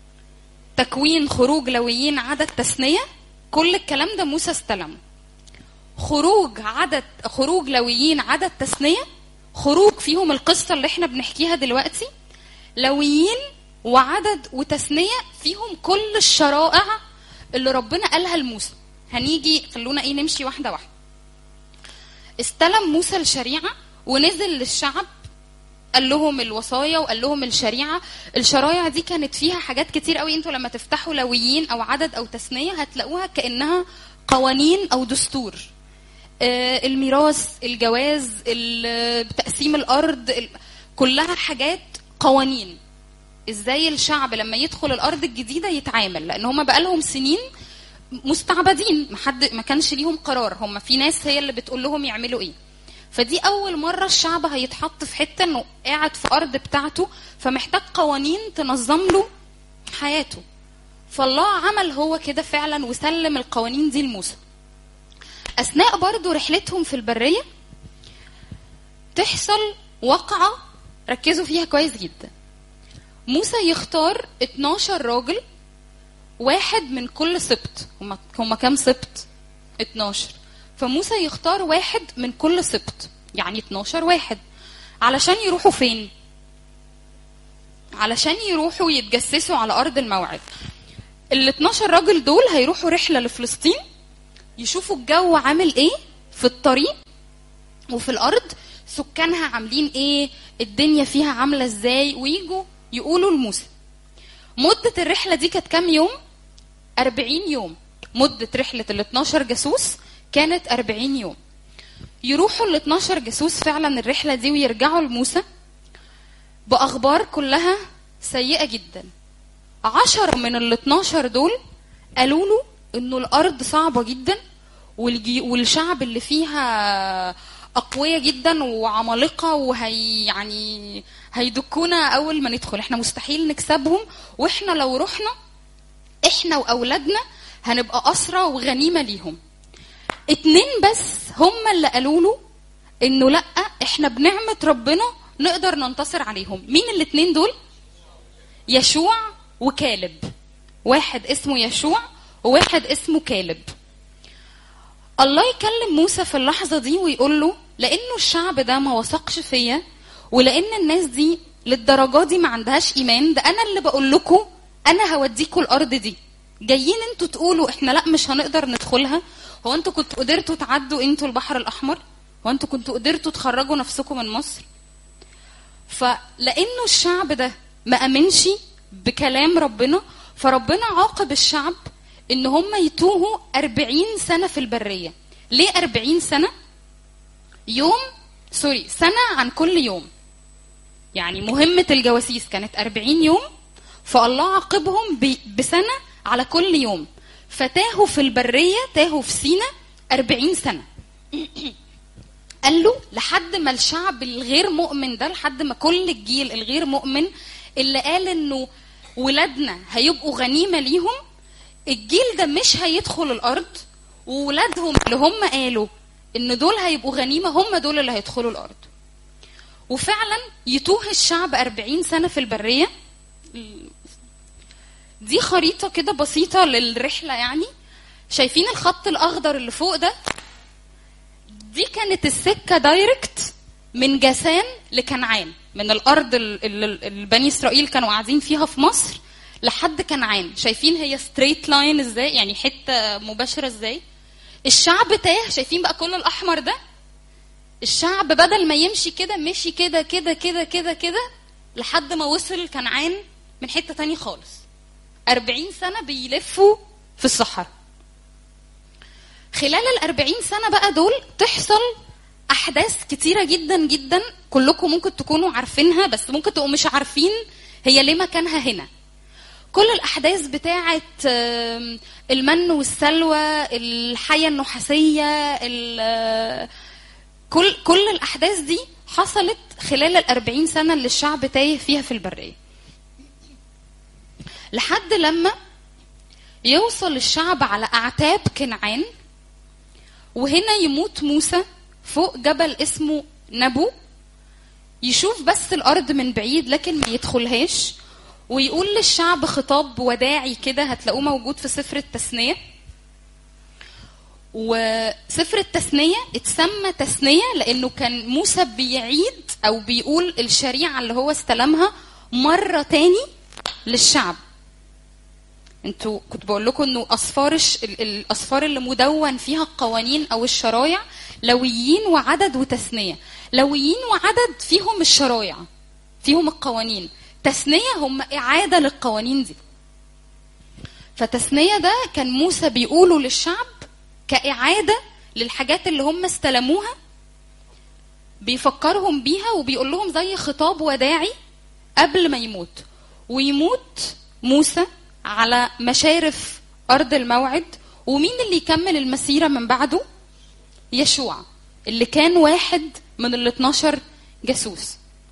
تكوين، خروج، لويين، عدد، تثنية. كل الكلام ده موسى استلمه. خروج عدد خروج لويين عدد تثنية، خروج فيهم القصة اللي احنا بنحكيها دلوقتي، لويين وعدد وتثنية فيهم كل الشرائع اللي ربنا قالها لموسى. هنيجي خلونا ايه نمشي واحدة واحدة. استلم موسى الشريعة ونزل للشعب قال لهم الوصايا وقال لهم الشريعة. الشرايع دي كانت فيها حاجات كتير قوي، انتوا لما تفتحوا لويين او عدد او تثنية هتلاقوها كأنها قوانين او دستور. آه الميراث، الجواز، تقسيم الارض، كلها حاجات قوانين. ازاي الشعب لما يدخل الارض الجديدة يتعامل، لان هم بقالهم سنين مستعبدين، محد ما كانش ليهم قرار، هم في ناس هي اللي بتقول لهم يعملوا ايه. فدي اول مرة الشعب هيتحط في حتة انه قاعد في ارض بتاعته، فمحتاج قوانين تنظم له حياته. فالله عمل هو كده فعلا وسلم القوانين دي لموسى. اثناء برضو رحلتهم في البرية تحصل وقعة ركزوا فيها كويس جدا. موسى يختار اتناشر راجل، واحد من كل سبط. هم هم كام سبط؟ اتناشر. فموسى يختار واحد من كل سبط، يعني اتناشر واحد، علشان يروحوا فين؟ علشان يروحوا يتجسسوا على أرض الموعد. ال اتناشر راجل دول هيروحوا رحلة لفلسطين، يشوفوا الجو عامل ايه في الطريق وفي الأرض، سكانها عاملين ايه، الدنيا فيها عاملة ازاي، ويجوا يقولوا لموسى. مدة الرحلة دي كانت كام يوم؟ أربعين يوم. مدة رحلة ال اتناشر جاسوس كانت أربعين يوم. يروحوا ال اتناشر جاسوس فعلا الرحلة دي ويرجعوا لموسى بأخبار كلها سيئة جدا. عشرة من ال اتناشر دول قالوا له انه الأرض صعبة جدا، والشعب اللي فيها أقوياء جدا وعمالقة، وهي يعني هيدكونا أول ما ندخل، احنا مستحيل نكسبهم، واحنا لو رحنا احنا وأولادنا هنبقى أسرى وغنيمة ليهم. اتنين بس هم اللي قالوا له انه لأ، احنا بنعمة ربنا نقدر ننتصر عليهم. مين الاتنين دول؟ يشوع وكالب. واحد اسمه يشوع وواحد اسمه كالب. الله يكلم موسى في اللحظة دي ويقول له لأنه الشعب ده ما وثقش فيا، ولأن الناس دي للدرجة دي ما عندهاش إيمان، ده أنا اللي بقول لكم أنا هوديكوا الأرض دي، جايين انتوا تقولوا احنا لا مش هنقدر ندخلها. هو انتوا كنتوا قدرتوا تعدوا انتوا البحر الأحمر؟ هو انتوا كنتوا قدرتوا تخرجوا نفسكم من مصر؟ فلأنه الشعب ده ما أمنش بكلام ربنا، فربنا عاقب الشعب ان هم يتوهوا أربعين سنة في البرية. ليه أربعين سنة؟ يوم سوري سنة عن كل يوم، يعني مهمة الجواسيس كانت أربعين يوم، فالله عاقبهم بسنة على كل يوم، فتاهوا في البرية، تاهوا في سينا أربعين سنة. قال له لحد ما الشعب الغير مؤمن ده، لحد ما كل الجيل الغير مؤمن اللي قال انه ولادنا هيبقوا غنيمة ليهم، الجيل ده مش هيدخل الأرض، وولادهم اللي هم قالوا إن دول هيبقوا غنيمة هم دول اللي هيدخلوا الأرض. وفعلا يتوه الشعب أربعين سنة في البرية. دي خريطة كده بسيطة للرحلة، يعني شايفين الخط الأخضر اللي فوق ده؟ دي كانت السكة دايركت من جاسان لكنعان، من الأرض اللي بني إسرائيل كانوا قاعدين فيها في مصر لحد كنعان. شايفين هي ستريت لاين ازاي، يعني حته مباشره ازاي. الشعب تاه، شايفين بقى كل الاحمر ده؟ الشعب بدل ما يمشي كده مشي كده كده كده كده كده لحد ما وصل كنعان من حته تاني خالص. أربعين سنه بيلفوا في الصحراء. خلال الأربعين سنه بقى دول تحصل احداث كتيره جدا جدا، كلكم ممكن تكونوا عارفينها بس ممكن تبقوا مش عارفين هي ليه مكانها هنا. كل الأحداث بتاعة المن والسلوى، الحية النحاسية، كل كل الأحداث دي حصلت خلال الأربعين سنة اللي الشعب تايه فيها في البرية، لحد لما يوصل الشعب على أعتاب كنعان. وهنا يموت موسى فوق جبل اسمه نبو، يشوف بس الأرض من بعيد لكن ما يدخلهاش، ويقول للشعب خطاب وداعي كده، هتلاقوه موجود في سفر التثنية. وسفر التثنية اتسمى تثنية لانه كان موسى بيعيد او بيقول الشريعة اللي هو استلمها مرة تاني للشعب. انتوا كنت بقول لكم انه اصفار الاصفار اللي مدون فيها القوانين او الشرايع لويين وعدد وتثنية. لويين وعدد فيهم الشرايع فيهم القوانين، تثنية هم اعادة للقوانين دي. فتثنية ده كان موسى بيقوله للشعب كإعادة للحاجات اللي هم استلموها، بيفكرهم بيها وبيقول لهم زي خطاب وداعي قبل ما يموت. ويموت موسى على مشارف أرض الموعد. ومين اللي يكمل المسيرة من بعده؟ يشوع اللي كان واحد من ال اتناشر جاسوس.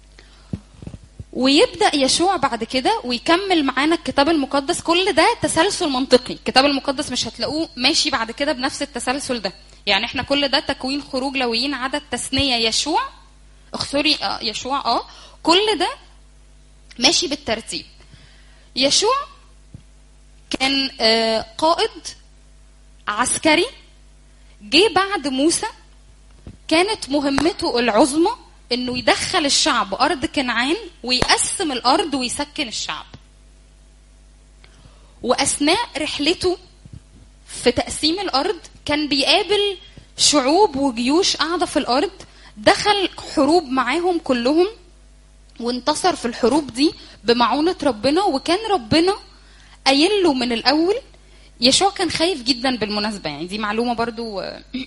ويبدأ يشوع بعد كده ويكمل معانا الكتاب المقدس. كل ده تسلسل منطقي، الكتاب المقدس مش هتلاقوه ماشي بعد كده بنفس التسلسل ده. يعني احنا كل ده تكوين، خروج، لويين، عدد، تثنية، يشوع اخسري اه يشوع اه كل ده ماشي بالترتيب. يشوع كان آه قائد عسكري جه بعد موسى. كانت مهمته العظمى انه يدخل الشعب ارض كنعان ويقسم الارض ويسكن الشعب. واثناء رحلته في تقسيم الارض كان بيقابل شعوب وجيوش قاعده في الارض. دخل حروب معاهم كلهم وانتصر في الحروب دي بمعونة ربنا. وكان ربنا قايل له من الاول. يشوع كان خايف جدا بالمناسبة، يعني دي معلومة برضو.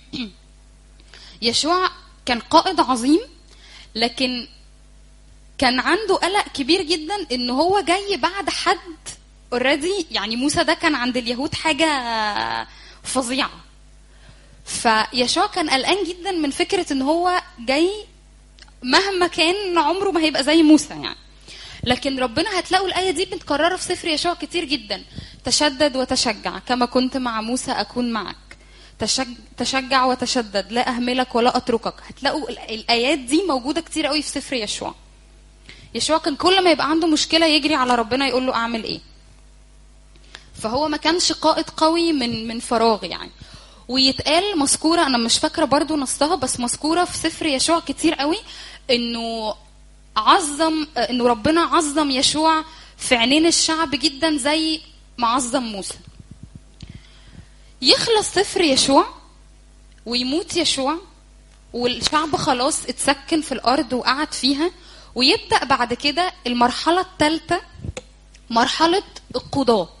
يشوع كان قائد عظيم لكن كان عنده قلق كبير جدا ان هو جاي بعد حد اوريدي. يعني موسى ده كان عند اليهود حاجة فظيعة. فيشوع كان قلقان جدا من فكرة ان هو جاي مهما كان عمره ما هيبقى زي موسى يعني. لكن ربنا هتلاقوا الآية دي بتكررها في سفر يشوع كتير جدا. تشدد وتشجع كما كنت مع موسى أكون معك. تشجع وتشدد لا أهملك ولا أتركك. هتلاقوا الآيات دي موجودة كتير قوي في سفر يشوع. يشوع كان كل ما يبقى عنده مشكلة يجري على ربنا يقول له أعمل إيه. فهو ما كانش قائد قوي من من فراغ يعني. ويتقال مذكورة، أنا مش فاكرة برضو نصها، بس مذكورة في سفر يشوع كتير قوي إنه عظم إنه ربنا عظم يشوع في عينين الشعب جدا زي ما عظم موسى. يخلص سفر يشوع ويموت يشوع والشعب خلاص اتسكن في الأرض وقعد فيها. ويبدأ بعد كده المرحلة الثالثة، مرحلة القضاء.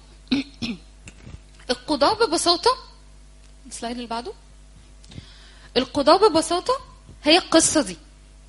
القضاء ببساطة، السلايد اللي بعده، القضاء ببساطة هي القصة دي.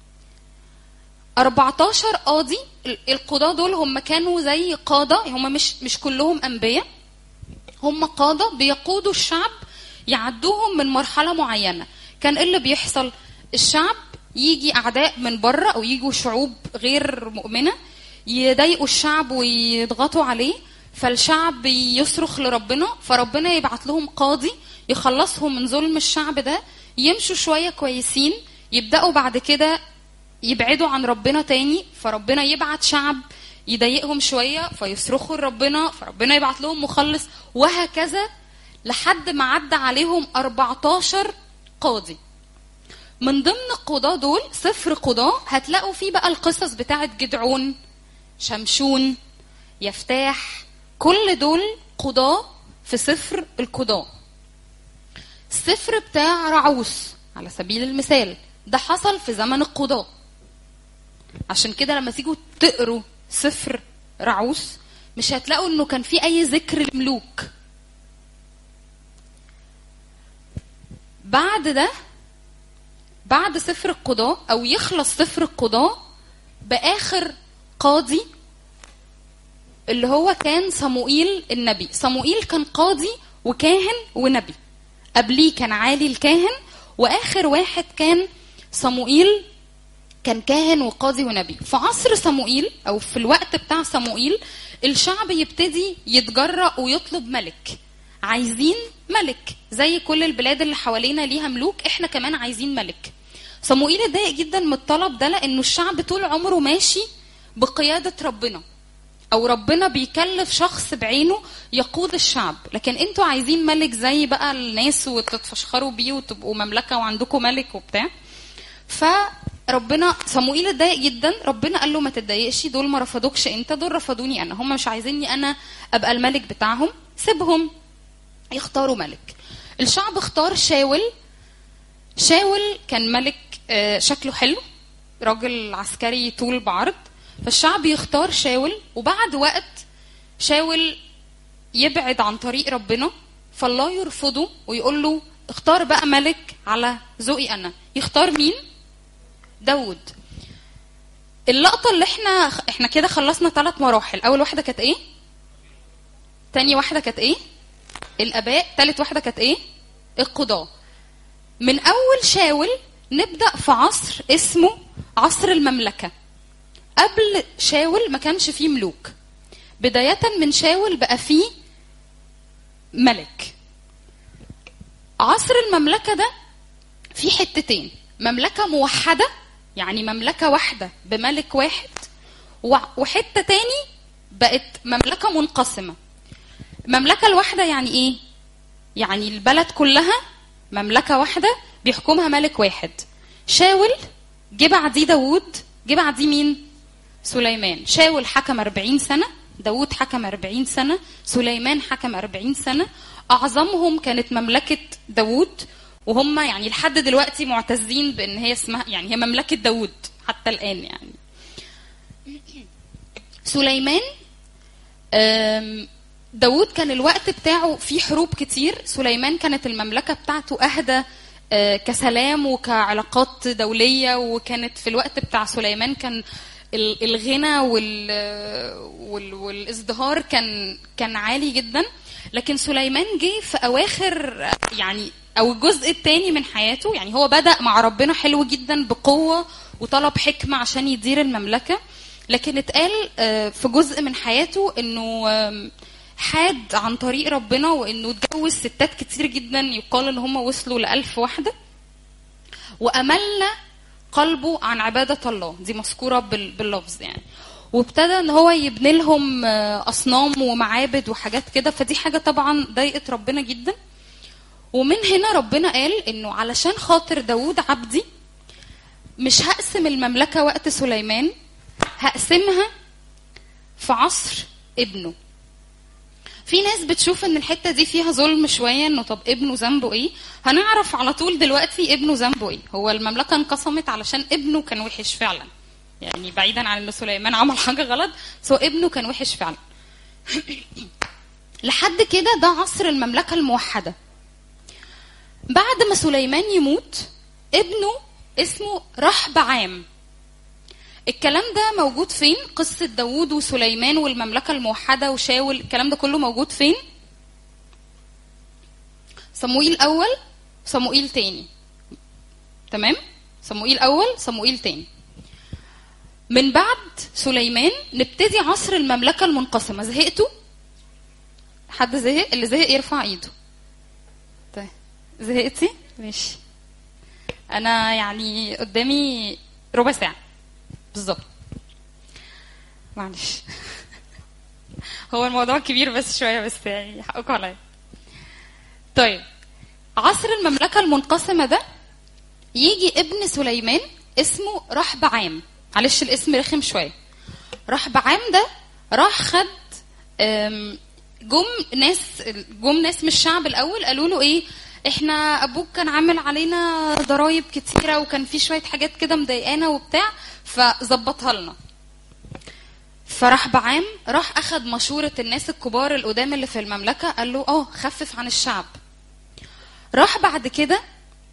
أربعتاشر قاضي. القضاء دول هم كانوا زي قادة، هم مش مش كلهم أنبياء، هم قادة بيقودوا الشعب يعدوهم من مرحلة معينة. كان اللي بيحصل الشعب يجي أعداء من بره أو يجوا شعوب غير مؤمنة يضايقوا الشعب ويضغطوا عليه، فالشعب يصرخ لربنا، فربنا يبعت لهم قاضي يخلصهم من ظلم الشعب ده. يمشوا شوية كويسين، يبدأوا بعد كده يبعدوا عن ربنا تاني، فربنا يبعت شعب يضايقهم شوية فيصرخوا لربنا، فربنا يبعت لهم مخلص، وهكذا لحد ما عدى عليهم أربعتاشر قاضي. من ضمن القضاة دول سفر قضاء هتلاقوا فيه بقى القصص بتاعت جدعون، شمشون، يفتاح، كل دول قضاة في سفر القضاء. السفر بتاع رعوس على سبيل المثال ده حصل في زمن القضاء. عشان كده لما تيجوا تقروا سفر رعوس مش هتلاقوا انه كان فيه اي ذكر الملوك. بعد ده، بعد سفر القضاء او يخلص سفر القضاء باخر قاضي اللي هو كان صموئيل النبي. صموئيل كان قاضي وكاهن ونبي، قبليه كان عالي الكاهن، واخر واحد كان صموئيل كان كاهن وقاضي ونبي. في عصر صموئيل او في الوقت بتاع صموئيل الشعب يبتدي يتجرأ ويطلب ملك. عايزين ملك زي كل البلاد اللي حوالينا ليها ملوك، احنا كمان عايزين ملك. صموئيل اتضايق جدا من الطلب ده لانه الشعب طول عمره ماشي بقيادة ربنا، او ربنا بيكلف شخص بعينه يقود الشعب، لكن انتوا عايزين ملك زي بقى الناس وتتفشخروا بيه وتبقوا مملكه وعندكم ملك وبتاع. فربنا صموئيل اتضايق جدا، ربنا قال له ما تتضايقش، دول ما رفضوكش انت، دول رفضوني انا، هم مش عايزيني انا ابقى الملك بتاعهم، سيبهم يختاروا ملك. الشعب اختار شاول. شاول كان ملك شكله حلو، راجل عسكري طول بعرض، فالشعب يختار شاول. وبعد وقت شاول يبعد عن طريق ربنا، فالله يرفضه ويقول له اختار بقى ملك على ذوقي انا. يختار مين؟ داود. اللقطة اللي احنا احنا كده خلصنا ثلاث مراحل. اول واحدة كانت ايه؟ تاني واحدة كانت ايه؟ الاباء. ثالث واحدة كانت ايه؟ القضاء. من اول شاول نبدأ في عصر اسمه عصر المملكة. قبل شاول ما كانش فيه ملوك، بداية من شاول بقى فيه ملك. عصر المملكة ده فيه حتتين، مملكة موحدة يعني مملكة واحدة بملك واحد، وحتة تاني بقت مملكة منقسمة. المملكة الواحدة يعني ايه؟ يعني البلد كلها مملكة واحدة بيحكمها ملك واحد. شاول جه بعديه داوود، جه بعديه مين؟ سليمان. شاول حكم أربعين سنة، داوود حكم أربعين سنة، سليمان حكم أربعين سنة. أعظمهم كانت مملكة داوود، وهم يعني لحد دلوقتي معتزين بأن هي اسمها يعني هي مملكة داوود حتى الآن. يعني سليمان، داوود كان الوقت بتاعه فيه حروب كتير، سليمان كانت المملكة بتاعته أهدى كسلام وكعلاقات دولية، وكانت في الوقت بتاع سليمان كان الغنى والازدهار كان كان عالي جدا. لكن سليمان جه في اواخر يعني او الجزء الثاني من حياته، يعني هو بدأ مع ربنا حلو جدا بقوة وطلب حكمة عشان يدير المملكة، لكن اتقال في جزء من حياته انه حاد عن طريق ربنا، وانه اتجوز ستات كتير جدا، يقال ان هم وصلوا لألف واحدة، وأمل قلبه عن عبادة الله، دي مذكورة باللفظ يعني. وابتدى ان هو يبني لهم اصنام ومعابد وحاجات كده، فدي حاجة طبعا ضايقت ربنا جدا. ومن هنا ربنا قال انه علشان خاطر داوود عبدي مش هقسم المملكة وقت سليمان، هقسمها في عصر ابنه. في ناس بتشوف ان الحتة دي فيها ظلم شوية، انه طب ابنه ذنبه ايه؟ هنعرف على طول دلوقتي ابنه ذنبه ايه. هو المملكة انقسمت علشان ابنه كان وحش فعلا، يعني بعيدا عن ان سليمان عمل حاجة غلط، سو ابنه كان وحش فعلا. لحد كده ده عصر المملكة الموحدة. بعد ما سليمان يموت، ابنه اسمه رحبعام. الكلام ده موجود فين؟ قصة داوود وسليمان والمملكة الموحدة وشاول، الكلام ده كله موجود فين؟ صموئيل أول، صموئيل تاني. تمام؟ صموئيل أول، صموئيل تاني. من بعد سليمان نبتدي عصر المملكة المنقسمة. زهقتوا؟ حد زهق؟ اللي زهق يرفع ايده. طيب زهقتي؟ ماشي. أنا يعني قدامي ربع ساعة بالظبط، معلش. هو الموضوع كبير بس شويه، بس يعني حقكم عليا. طيب عصر المملكه المنقسمه ده يجي ابن سليمان اسمه رحبعام. معلش الاسم رخم شويه. رحبعام ده راح خد جم ناس جم ناس من الشعب الاول، قالوا له ايه؟ احنا ابوك كان عامل علينا ضرايب كتيره، وكان في شويه حاجات كده مضايقانا وبتاع، فظبطها لنا. فرحبعام راح اخد مشوره الناس الكبار القدام اللي في المملكه، قال له اه خفف عن الشعب. راح بعد كده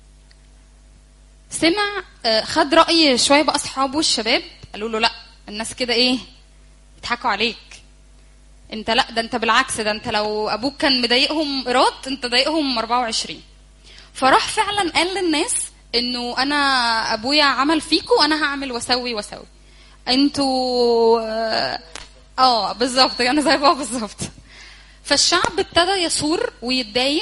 سمع خد راي شويه بقى اصحابه الشباب، قالوا له لا الناس كده ايه يضحكوا عليك، انت لا ده انت بالعكس، ده انت لو ابوك كان مضايقهم ايراد انت ضايقهم أربعة وعشرين. فراح فعلا قال للناس انه انا ابويا عمل فيكم، انا هعمل واسوي واسوي، انتوا اه بالظبط انا زي بابا بالظبط. فالشعب ابتدى يثور ويتضايق،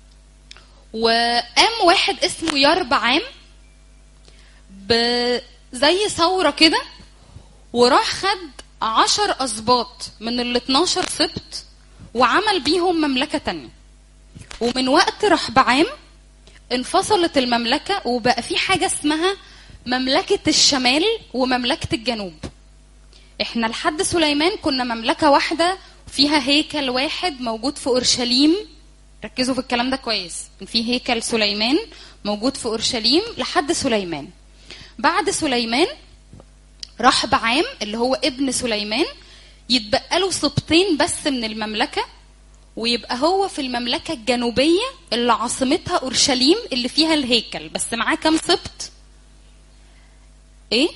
وقام واحد اسمه يربعام زي ثوره كده، وراح خد عشر أسباط من ال اتناشر سبط وعمل بيهم مملكة تانية. ومن وقت رحبعام انفصلت المملكة وبقى في حاجة اسمها مملكة الشمال ومملكة الجنوب. احنا لحد سليمان كنا مملكة واحدة فيها هيكل واحد موجود في أورشليم. ركزوا في الكلام ده كويس، في هيكل سليمان موجود في أورشليم لحد سليمان. بعد سليمان رحبعام اللي هو ابن سليمان يتبقى له سبطين بس من المملكة، ويبقى هو في المملكة الجنوبية اللي عاصمتها أورشليم اللي فيها الهيكل. بس معاه كام سبط؟ ايه؟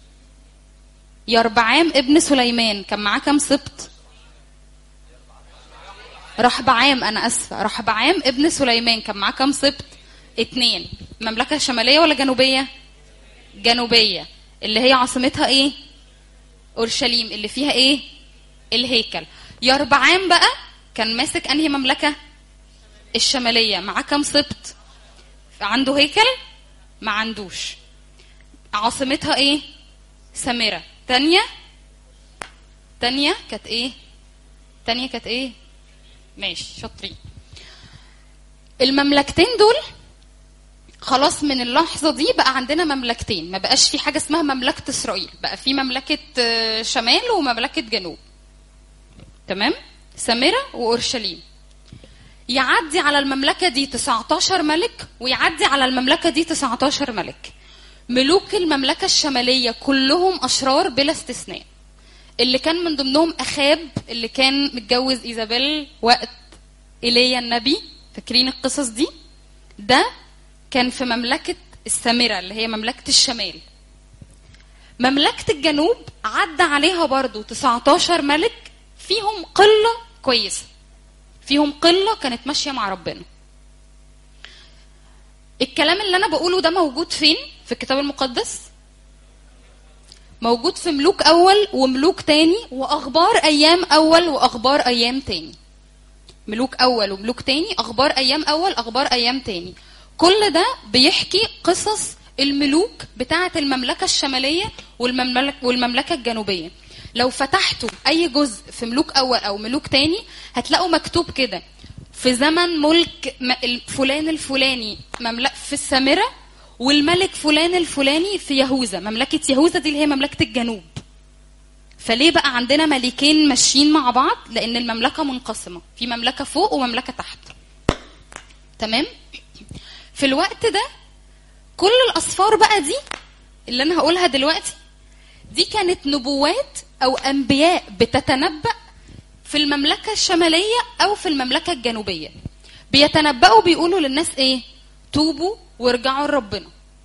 يربعام ابن سليمان كان معاه كام سبط؟ رحبعام، انا اسفه، رحبعام ابن سليمان كان معاه كام سبط؟ اتنين. مملكة شمالية ولا جنوبية؟ جنوبية، اللي هي عاصمتها ايه؟ أورشليم اللي فيها ايه؟ الهيكل. يربعام بقى كان ماسك انهي مملكة؟ الشمالية. معاه كام سبط؟ عنده هيكل؟ ما عندوش. عاصمتها ايه؟ سامرة. تانية تانية كانت ايه؟ تانية كانت ايه؟ ماشي شاطرين. المملكتين دول خلاص من اللحظة دي بقى عندنا مملكتين، ما بقاش في حاجة اسمها مملكة إسرائيل، بقى في مملكة شمال ومملكة جنوب. تمام؟ سامرة وأورشليم. يعدي على المملكة دي تسعتاشر ملك ويعدي على المملكة دي تسعتاشر ملك. ملوك المملكة الشمالية كلهم أشرار بلا استثناء. اللي كان من ضمنهم أخاب اللي كان متجوز إيزابيل وقت إيليا النبي، فاكرين القصص دي؟ ده كان في مملكة السامرة اللي هي مملكة الشمال. مملكة الجنوب عدى عليها برضو تسعتاشر ملك، فيهم قلة كويسة، فيهم قلة كانت ماشية مع ربنا. الكلام اللي أنا بقوله ده موجود فين في الكتاب المقدس؟ موجود في ملوك أول وملوك تاني وأخبار أيام أول وأخبار أيام تاني. ملوك أول وملوك تاني، أخبار أيام أول، أخبار أيام تاني. كل ده بيحكي قصص الملوك بتاعة المملكة الشمالية والمملكة, والمملكة الجنوبية. لو فتحتوا أي جزء في ملوك أول أو ملوك تاني هتلاقوا مكتوب كده في زمن ملك فلان الفلاني مملكة في السامرة، والملك فلان الفلاني في يهوذا. مملكة يهوذا دي اللي هي مملكة الجنوب. فليه بقى عندنا ملكين ماشيين مع بعض؟ لأن المملكة منقسمة، في مملكة فوق ومملكة تحت. تمام؟ في الوقت ده كل الأسفار بقى دي اللي أنا هقولها دلوقتي دي كانت نبوات أو أنبياء بتتنبأ في المملكة الشمالية أو في المملكة الجنوبية. بيتنبأوا بيقولوا للناس إيه؟ توبوا وارجعوا لربنا.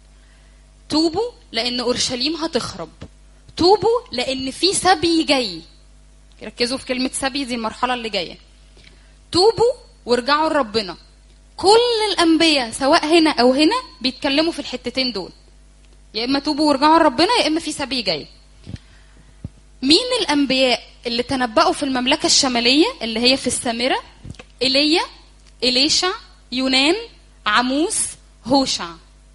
توبوا لأن أورشليم هتخرب. توبوا لأن في سبي جاي. ركزوا في كلمة سبي، دي المرحلة اللي جاية. توبوا وارجعوا لربنا. كل الأنبياء سواء هنا أو هنا بيتكلموا في الحتتين دول، يا إما توبوا وارجعوا لربنا يا إما في سبي جاي. مين الأنبياء اللي تنبأوا في المملكة الشمالية اللي هي في السامرة؟ إيليا، إليشع، يونان، عموس، هوشع.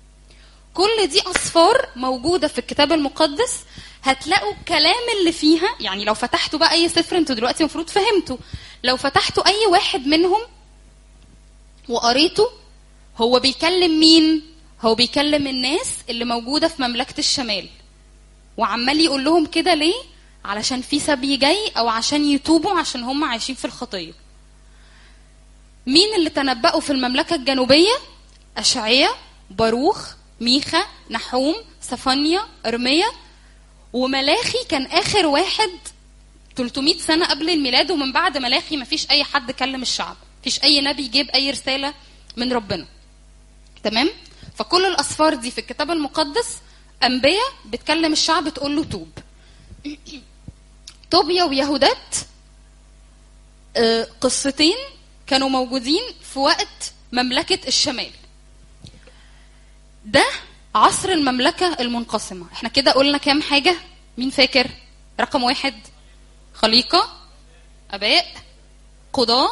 كل دي أسفار موجودة في الكتاب المقدس. هتلاقوا الكلام اللي فيها، يعني لو فتحتوا بقى أي سفر انتوا دلوقتي مفروض فهمتوا، لو فتحتوا أي واحد منهم وقريتوا هو بيكلم مين؟ هو بيكلم الناس اللي موجودة في مملكة الشمال، وعمال يقول لهم كده ليه؟ علشان في سبي جاي أو عشان يتوبوا عشان هم عايشين في الخطية. مين اللي تنبأوا في المملكة الجنوبية؟ أشعيا، باروخ، ميخا، نحوم، صفانيا، إرميا، وملاخي كان آخر واحد ثلاثمائة سنة قبل الميلاد. ومن بعد ملاخي مفيش أي حد كلم الشعب، مفيش أي نبي جيب أي رسالة من ربنا. تمام؟ فكل الأسفار دي في الكتاب المقدس أنبياء بتكلم الشعب تقول له توب. طوبيا ويهودات قصتين كانوا موجودين في وقت مملكة الشمال. ده عصر المملكة المنقسمة. احنا كده قلنا كام حاجة؟ مين فاكر؟ رقم واحد خليقة، أباء، قضاء،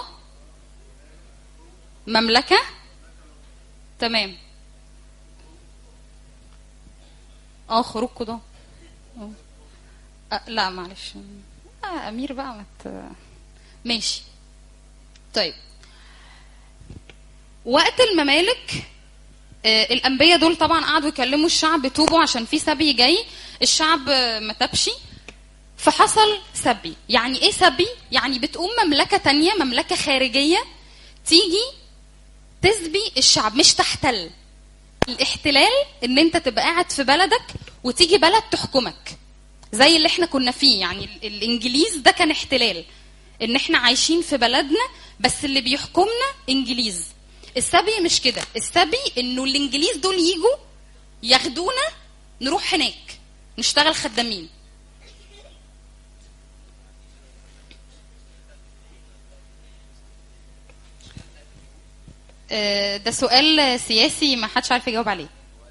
مملكة. تمام. اه خروج قضاء. أه لا معلش، آه امير بقى مت... ماشي. طيب وقت الممالك آه الانبياء دول طبعا قعدوا يكلموا الشعب توبوا عشان في سبي جاي. الشعب ما تبشي، فحصل سبي. يعني ايه سبي؟ يعني بتقوم مملكة تانية، مملكة خارجية تيجي تسبي الشعب، مش تحتل. الاحتلال ان انت تبقى قاعد في بلدك وتيجي بلد تحكمك زي اللي احنا كنا فيه. يعني الانجليز ده كان احتلال، ان احنا عايشين في بلدنا بس اللي بيحكمنا انجليز. السبي مش كده، السبي انه الانجليز دول يجوا ياخدونا نروح هناك نشتغل خدامين. ده سؤال سياسي ما حدش عارف يجاوب عليه.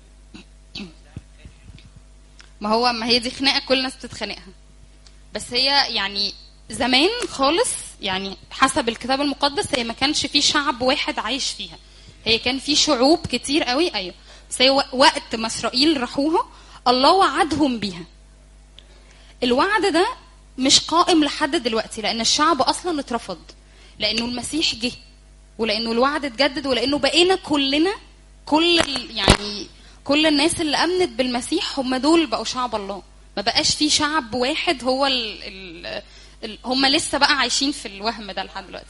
ما هو ما هي دي خناقه كل الناس بتتخانقها، بس هي يعني زمان خالص، يعني حسب الكتاب المقدس هي ما كانش في شعب واحد عايش فيها، هي كان في شعوب كتير قوي. ايوه بس هي وقت ما اسرائيل راحوها الله وعدهم بيها. الوعد ده مش قائم لحد دلوقتي، لان الشعب اصلا اترفض، لانه المسيح جه، ولانه الوعد اتجدد، ولانه بقينا كلنا كل يعني كل الناس اللي امنت بالمسيح هم دول بقوا شعب الله. ما بقاش في شعب واحد هو ال ال ال هم لسه بقى عايشين في الوهم ده لحد دلوقتي.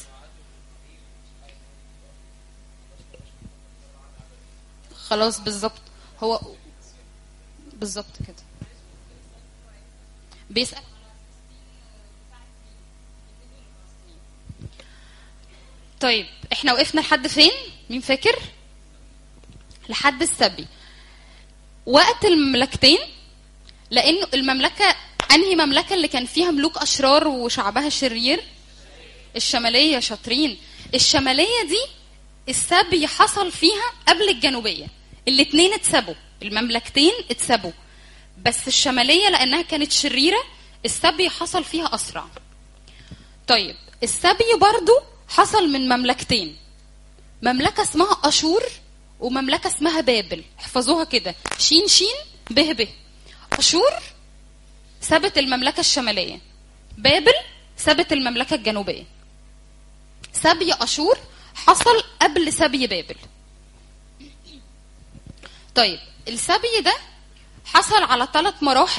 خلاص بالظبط، هو بالظبط كده بيسأل. طيب احنا وقفنا لحد فين؟ مين فاكر؟ لحد السبي. وقت المملكتين، لانه المملكه انهي مملكه اللي كان فيها ملوك اشرار وشعبها شرير؟ الشماليه. شاطرين. الشماليه دي السبي حصل فيها قبل الجنوبيه، الاثنين اتسبوا، المملكتين اتسبوا، بس الشماليه لانها كانت شريره السبي حصل فيها اسرع. طيب السبي برضو حصل من مملكتين، مملكه اسمها اشور ومملكه اسمها بابل. احفظوها كده، شين شين به به. اشور سابت المملكه الشماليه، بابل سابت المملكه الجنوبيه. سبي اشور حصل قبل سبي بابل. طيب السبي ده حصل على ثلاث مراحل.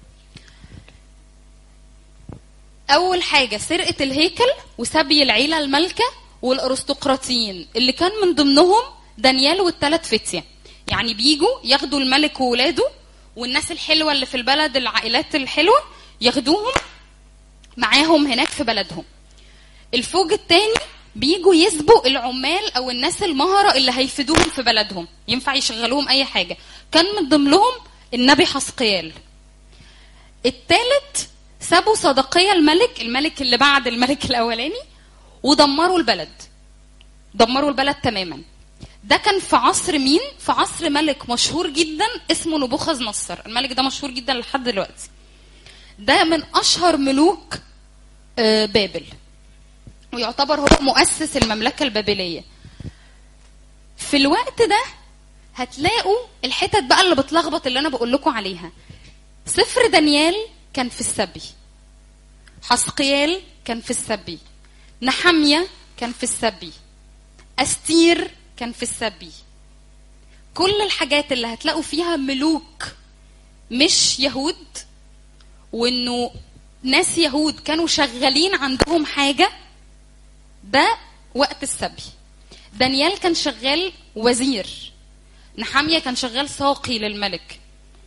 اول حاجه سرقه الهيكل وسبي العيله المالكه والارستقراطيين اللي كان من ضمنهم دانيال والثلاث فتية. يعني بيجوا ياخدوا الملك وولاده والناس الحلوه اللي في البلد، العائلات الحلوه ياخدوهم معاهم هناك في بلدهم. الفوج الثاني بيجوا يسبوا العمال او الناس المهره اللي هيفيدوهم في بلدهم، ينفع يشغلوهم اي حاجه. كان من ضمنهم النبي حسقيال. الثالث سابوا صدقية الملك، الملك اللي بعد الملك الاولاني، ودمروا البلد، دمروا البلد تماما. ده كان في عصر مين؟ في عصر ملك مشهور جدا اسمه نبوخذ نصر. الملك ده مشهور جدا لحد دلوقتي، ده من اشهر ملوك بابل، ويعتبر هو مؤسس المملكة البابلية. في الوقت ده هتلاقوا الحتت بقى اللي بتلخبط اللي انا بقول لكم عليها. سفر دانيال كان في السبي، حسقيال كان في السبي، نحمية كان في السبي، أستير كان في السبي. كل الحاجات اللي هتلاقوا فيها ملوك مش يهود، وانه ناس يهود كانوا شغالين عندهم حاجة، ده وقت السبي. دانيال كان شغال وزير، نحمية كان شغال ساقي للملك.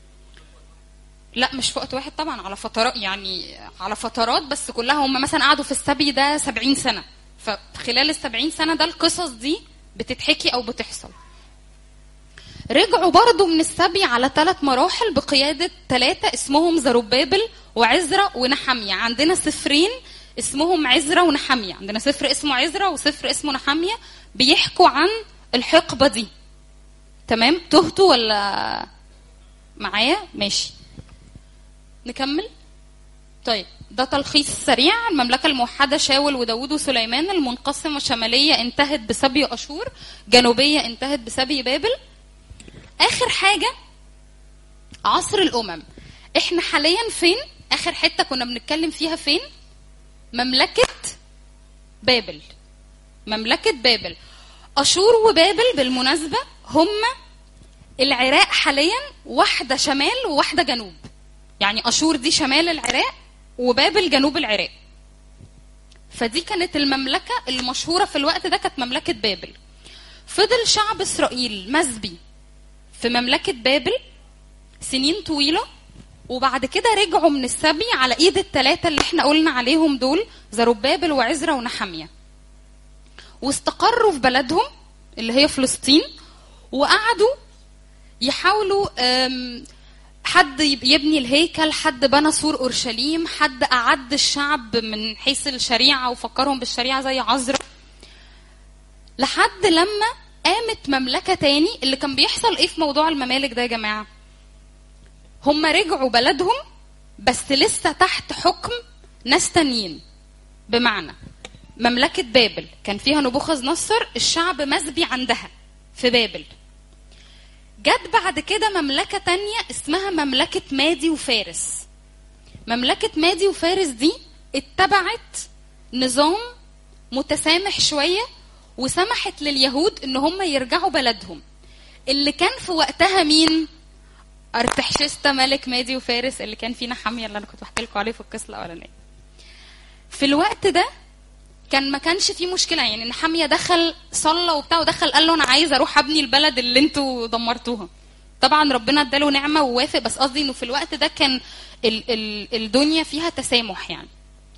لا مش في وقت واحد طبعا، على فترات، يعني على فترات، بس كلها هم مثلا قعدوا في السبي ده سبعين سنة، فخلال السبعين سنة ده القصص دي بتتحكي أو بتحصل. رجعوا برضو من السبي على ثلاث مراحل بقيادة ثلاثة اسمهم زروبابل وعزرا ونحمية. عندنا سفرين اسمهم عزرا ونحمية، عندنا سفر اسمه عزرا وسفر اسمه نحمية، بيحكوا عن الحقبة دي. تمام؟ تهتوا ولا معايا؟ ماشي نكمل. طيب ده تلخيص سريع. المملكة الموحدة شاول وداود وسليمان، المنقسمة شمالية انتهت بسبي أشور، جنوبية انتهت بسبي بابل. آخر حاجة عصر الأمم. احنا حاليا فين؟ اخر حته كنا بنتكلم فيها فين؟ مملكه بابل. مملكه بابل. اشور وبابل بالمناسبه هم العراق حاليا، واحده شمال وواحده جنوب. يعني اشور دي شمال العراق وبابل جنوب العراق. فدي كانت المملكه المشهوره في الوقت ده، كانت مملكه بابل. فضل شعب اسرائيل مسبي في مملكه بابل سنين طويله، وبعد كده رجعوا من السبي على ايد الثلاثه اللي احنا قلنا عليهم دول، زربابل وعزرا ونحمية، واستقروا في بلدهم اللي هي فلسطين، وقعدوا يحاولوا حد يبني الهيكل، حد بنى سور اورشليم، حد اعد الشعب من حيث الشريعه وفكرهم بالشريعه زي عزرا، لحد لما قامت مملكه تاني. اللي كان بيحصل ايه في موضوع الممالك ده يا جماعه؟ هم رجعوا بلدهم بس لسه تحت حكم ناس تانيين. بمعنى مملكه بابل كان فيها نبوخذ نصر، الشعب مسبي عندها في بابل. جت بعد كده مملكه تانية اسمها مملكه مادي وفارس. مملكه مادي وفارس دي اتبعت نظام متسامح شويه، وسمحت لليهود ان هم يرجعوا بلدهم. اللي كان في وقتها مين؟ ارتحشستا ملك مادي وفارس، اللي كان فيه نحمية اللي انا كنت بحكي لكم عليه في القصه الاولانيه. في الوقت ده كان ما كانش فيه مشكله، يعني نحمية دخل صلى وبتاع، ودخل قال له انا عايز اروح ابني البلد اللي انتوا دمرتوها. طبعا ربنا اداله نعمه ووافق، بس قصدي انه في الوقت ده كان ال ال الدنيا فيها تسامح. يعني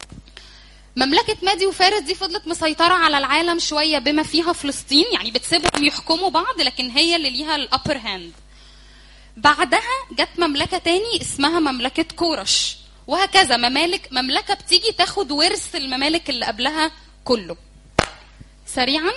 مملكه مادي وفارس دي فضلت مسيطره على العالم شويه بما فيها فلسطين، يعني بتسيبهم يحكموا بعض لكن هي اللي ليها الابر هاند. بعدها جت مملكه تاني اسمها مملكه كورش، وهكذا ممالك مملكه بتيجي تاخد ورث الممالك اللي قبلها كله. سريعا،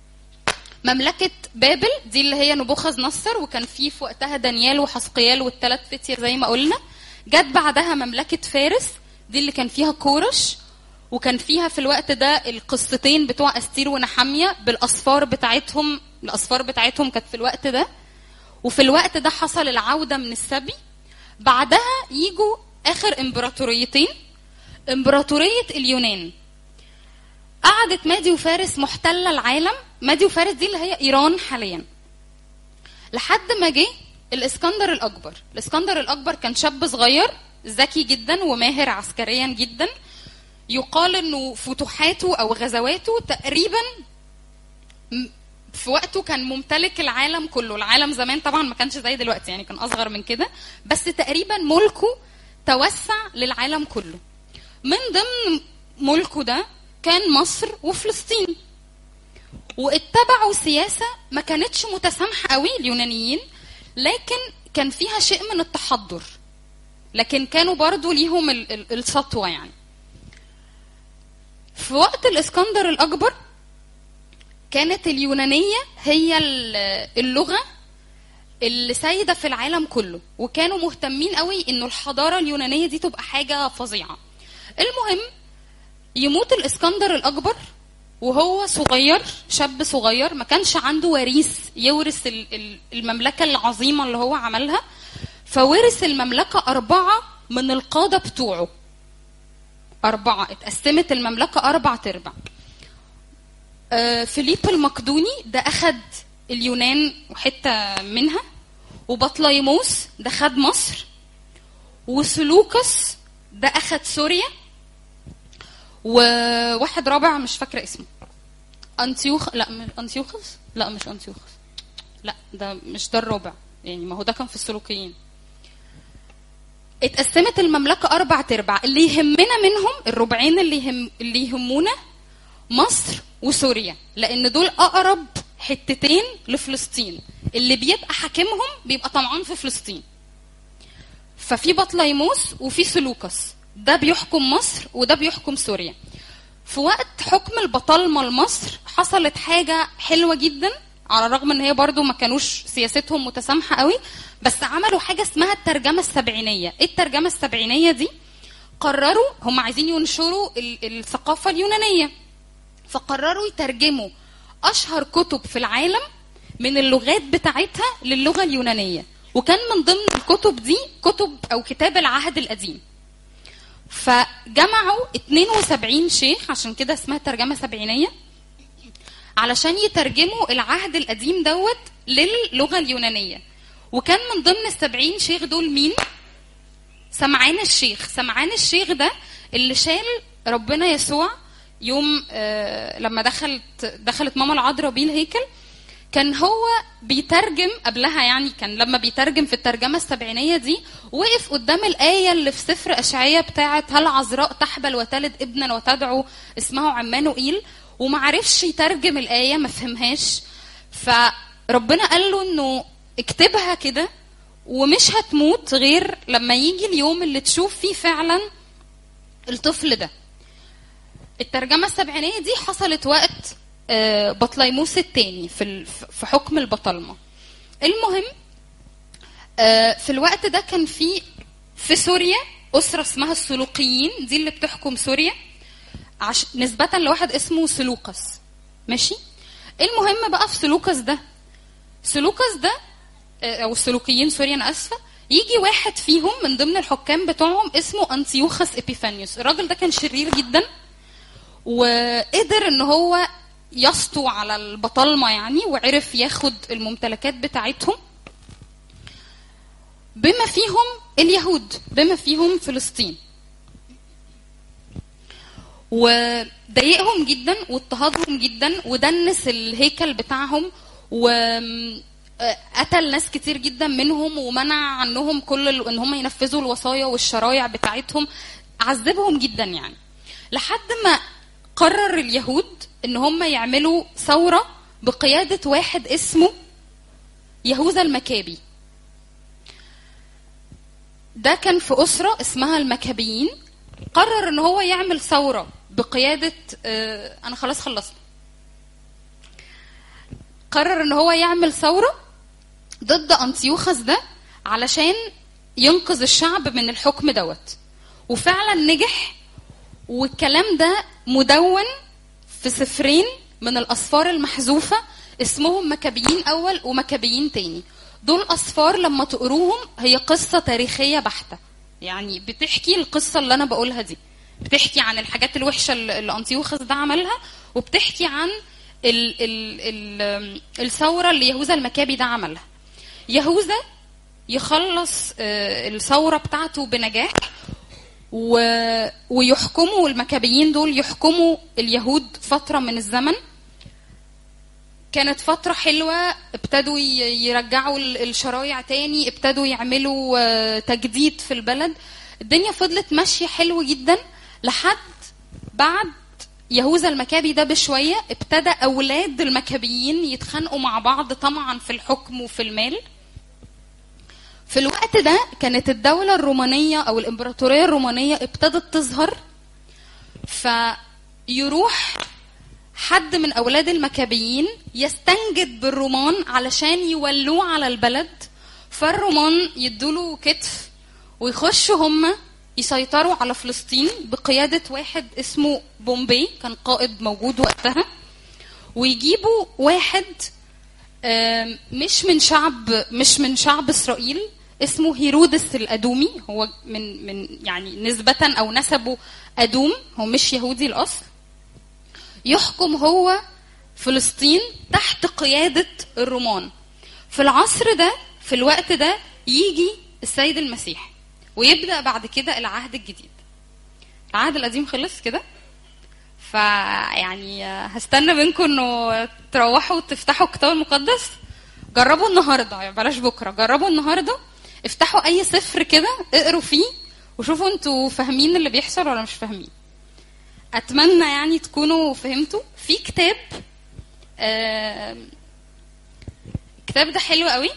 مملكه بابل دي اللي هي نبوخذ نصر، وكان فيه في وقتها دانيال وحسقيال والثلاث فتير زي ما قلنا. جت بعدها مملكه فارس دي اللي كان فيها كورش، وكان فيها في الوقت ده القصتين بتوع استير ونحمية بالاصفار بتاعتهم. الاصفار بتاعتهم كانت في الوقت ده، وفي الوقت ده حصل العودة من السبي. بعدها يجوا آخر إمبراطوريتين، إمبراطورية اليونان. قعدت مادي وفارس محتلة العالم. مادي وفارس دي اللي هي إيران حاليا، لحد ما جه الإسكندر الأكبر. الإسكندر الأكبر كان شاب صغير ذكي جدا وماهر عسكريا جدا. يقال إنه فتوحاته أو غزواته تقريبا في وقته كان ممتلك العالم كله. العالم زمان طبعا ما كانش زي دلوقتي، يعني كان أصغر من كده، بس تقريبا ملكه توسع للعالم كله. من ضمن ملكه ده كان مصر وفلسطين، واتبعوا سياسة ما كانتش متسامحة قوي اليونانيين، لكن كان فيها شيء من التحضر، لكن كانوا برضو ليهم السطوة. يعني في وقت الإسكندر الأكبر كانت اليونانية هي اللغة اللي سايدة في العالم كله، وكانوا مهتمين قوي انه الحضارة اليونانية دي تبقى حاجة فظيعة. المهم يموت الإسكندر الأكبر وهو صغير، شاب صغير، ما كانش عنده وريث يورث المملكة العظيمة اللي هو عملها، فورث المملكة أربعة من القادة بتوعه. أربعة، اتقسمت المملكة أربع تربع. فيليب المقدوني ده أخد اليونان وحتة منها، وبطليموس ده خد مصر، وسلوكس ده أخد سوريا، وواحد رابع مش فاكرة اسمه، أنتيوخ لا مش أنتيوخس لا مش أنتيوخس لا ده مش ده الرابع، يعني ما هو ده كان في السلوكيين. اتقسمت المملكة أربع تربع. اللي يهمنا منهم الربعين اللي يهم اللي يهمونا مصر وسوريا، لأن دول أقرب حتتين لفلسطين. اللي بيبقى حاكمهم بيبقى طمعان في فلسطين. ففي بطليموس وفي سلوكس، ده بيحكم مصر وده بيحكم سوريا. في وقت حكم البطالمة لمصر حصلت حاجة حلوة جدا، على الرغم ان هي برضو ما كانوش سياستهم متسامحة قوي، بس عملوا حاجة اسمها الترجمة السبعينية. ايه الترجمة السبعينية دي؟ قرروا هم عايزين ينشروا الثقافة اليونانية، فقرروا يترجموا أشهر كتب في العالم من اللغات بتاعتها للغة اليونانية. وكان من ضمن الكتب دي كتب أو كتاب العهد القديم. فجمعوا اتنين وسبعين شيخ، عشان كده اسمها ترجمة سبعينية، علشان يترجموا العهد القديم دوت للغة اليونانية. وكان من ضمن السبعين شيخ دول مين؟ سمعان الشيخ. سمعان الشيخ ده اللي شال ربنا يسوع يوم آه لما دخلت دخلت ماما العذراء بيه الهيكل. كان هو بيترجم قبلها، يعني كان لما بيترجم في الترجمة السبعينية دي وقف قدام الآية اللي في سفر أشعياء بتاعت هل عذراء تحبل وتلد ابنا وتدعو اسمه عمانوئيل، ومعرفش يترجم الآية، ما فهمهاش. فربنا قال له انه اكتبها كده ومش هتموت غير لما يجي اليوم اللي تشوف فيه فعلا الطفل ده. الترجمة السبعينية دي حصلت وقت بطليموس الثاني في في حكم البطالمة. المهم في الوقت ده كان في في سوريا أسرة اسمها السلوقيين، دي اللي بتحكم سوريا عش... نسبة لواحد اسمه سلوقس. ماشي. المهم بقى في سلوقس ده سلوقس ده او السلوقيين سوريا انا اسفه، يجي واحد فيهم من ضمن الحكام بتوعهم اسمه انتيوخس ابيفانيوس. الراجل ده كان شرير جدا، وقدر ان هو يسطو على البطالمه يعني، وعرف ياخد الممتلكات بتاعتهم بما فيهم اليهود، بما فيهم فلسطين. وضايقهم جدا واضطهدهم جدا ودنس الهيكل بتاعهم، وقتل ناس كتير جدا منهم، ومنع عنهم كل ال... ان هم ينفذوا الوصايا والشرايع بتاعتهم. عذبهم جدا يعني، لحد ما قرر اليهود ان هم يعملوا ثورة بقيادة واحد اسمه يهوذا المكابي. ده كان في أسرة اسمها المكابيين. قرر ان هو يعمل ثورة بقيادة اه انا خلاص خلصت قرر ان هو يعمل ثورة ضد انتيوخس ده علشان ينقذ الشعب من الحكم دوت، وفعلا نجح. والكلام ده مدون في سفرين من الأسفار المحذوفة اسمهم مكابيين أول ومكابيين تاني. دول أسفار لما تقروهم هي قصة تاريخية بحتة، يعني بتحكي القصة اللي أنا بقولها دي، بتحكي عن الحاجات الوحشة اللي أنتيوخس ده عملها، وبتحكي عن ال ال ال الثورة اللي يهوذا المكابي ده عملها. يهوذا يخلص الثورة بتاعته بنجاح، ويحكموا المكابيين دول يحكموا اليهود فترة من الزمن. كانت فترة حلوة، ابتدوا يرجعوا الشرايع تاني، ابتدوا يعملوا تجديد في البلد. الدنيا فضلت ماشية حلو جدا لحد بعد يهوذا المكابي ده بشوية ابتدى أولاد المكابيين يتخانقوا مع بعض طمعا في الحكم وفي المال. في الوقت ده كانت الدولة الرومانية أو الإمبراطورية الرومانية ابتدت تظهر، فيروح حد من أولاد المكابيين يستنجد بالرومان علشان يولوه على البلد، فالرومان يدوله كتف ويخشوا هم يسيطروا على فلسطين بقيادة واحد اسمه بومبي، كان قائد موجود وقتها. ويجيبوا واحد مش من شعب مش من شعب إسرائيل اسمه هيرودس الأدومي، هو من من يعني نسبة أو نسبه أدوم، هو مش يهودي الأصل. يحكم هو فلسطين تحت قيادة الرومان. في العصر ده في الوقت ده يجي السيد المسيح، ويبدأ بعد كده العهد الجديد. العهد القديم خلص كده، فيعني هستنى منكم انه تروحوا تفتحوا الكتاب المقدس. جربوا النهارده، يعني بلاش بكره، جربوا النهارده، افتحوا اي سفر كده اقروا فيه وشوفوا انتوا فاهمين اللي بيحصل ولا مش فاهمين. اتمنى يعني تكونوا فهمتوا. في كتاب آه الكتاب ده حلو قوي،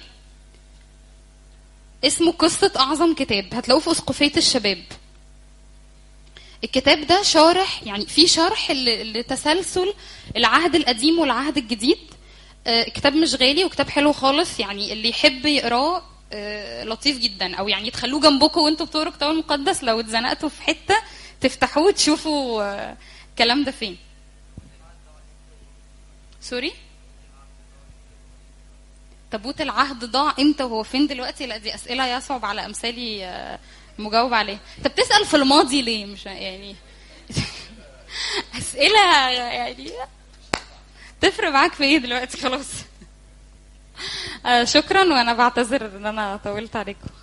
اسمه قصة أعظم كتاب، هتلاقوه في أسقفية الشباب. الكتاب ده شارح، يعني في شرح لتسلسل العهد القديم والعهد الجديد. آه كتاب مش غالي وكتاب حلو خالص، يعني اللي يحب يقراه آه لطيف جدا، أو يعني تخلوه جنبكم وانتوا بتقروا الكتاب المقدس، لو اتزنقتوا في حتة تفتحوه وتشوفوا آه الكلام ده فين. سوري، تابوت العهد ضاع امتى وهو فين دلوقتي؟ لا دي اسئله يصعب على امثالي مجاوب عليه. انت بتسال في الماضي ليه؟ مش يعني اسئله يعني تفرق معاك في ايه دلوقتي؟ خلاص. آه شكرا، وانا بعتذر ان انا طولت عليكم.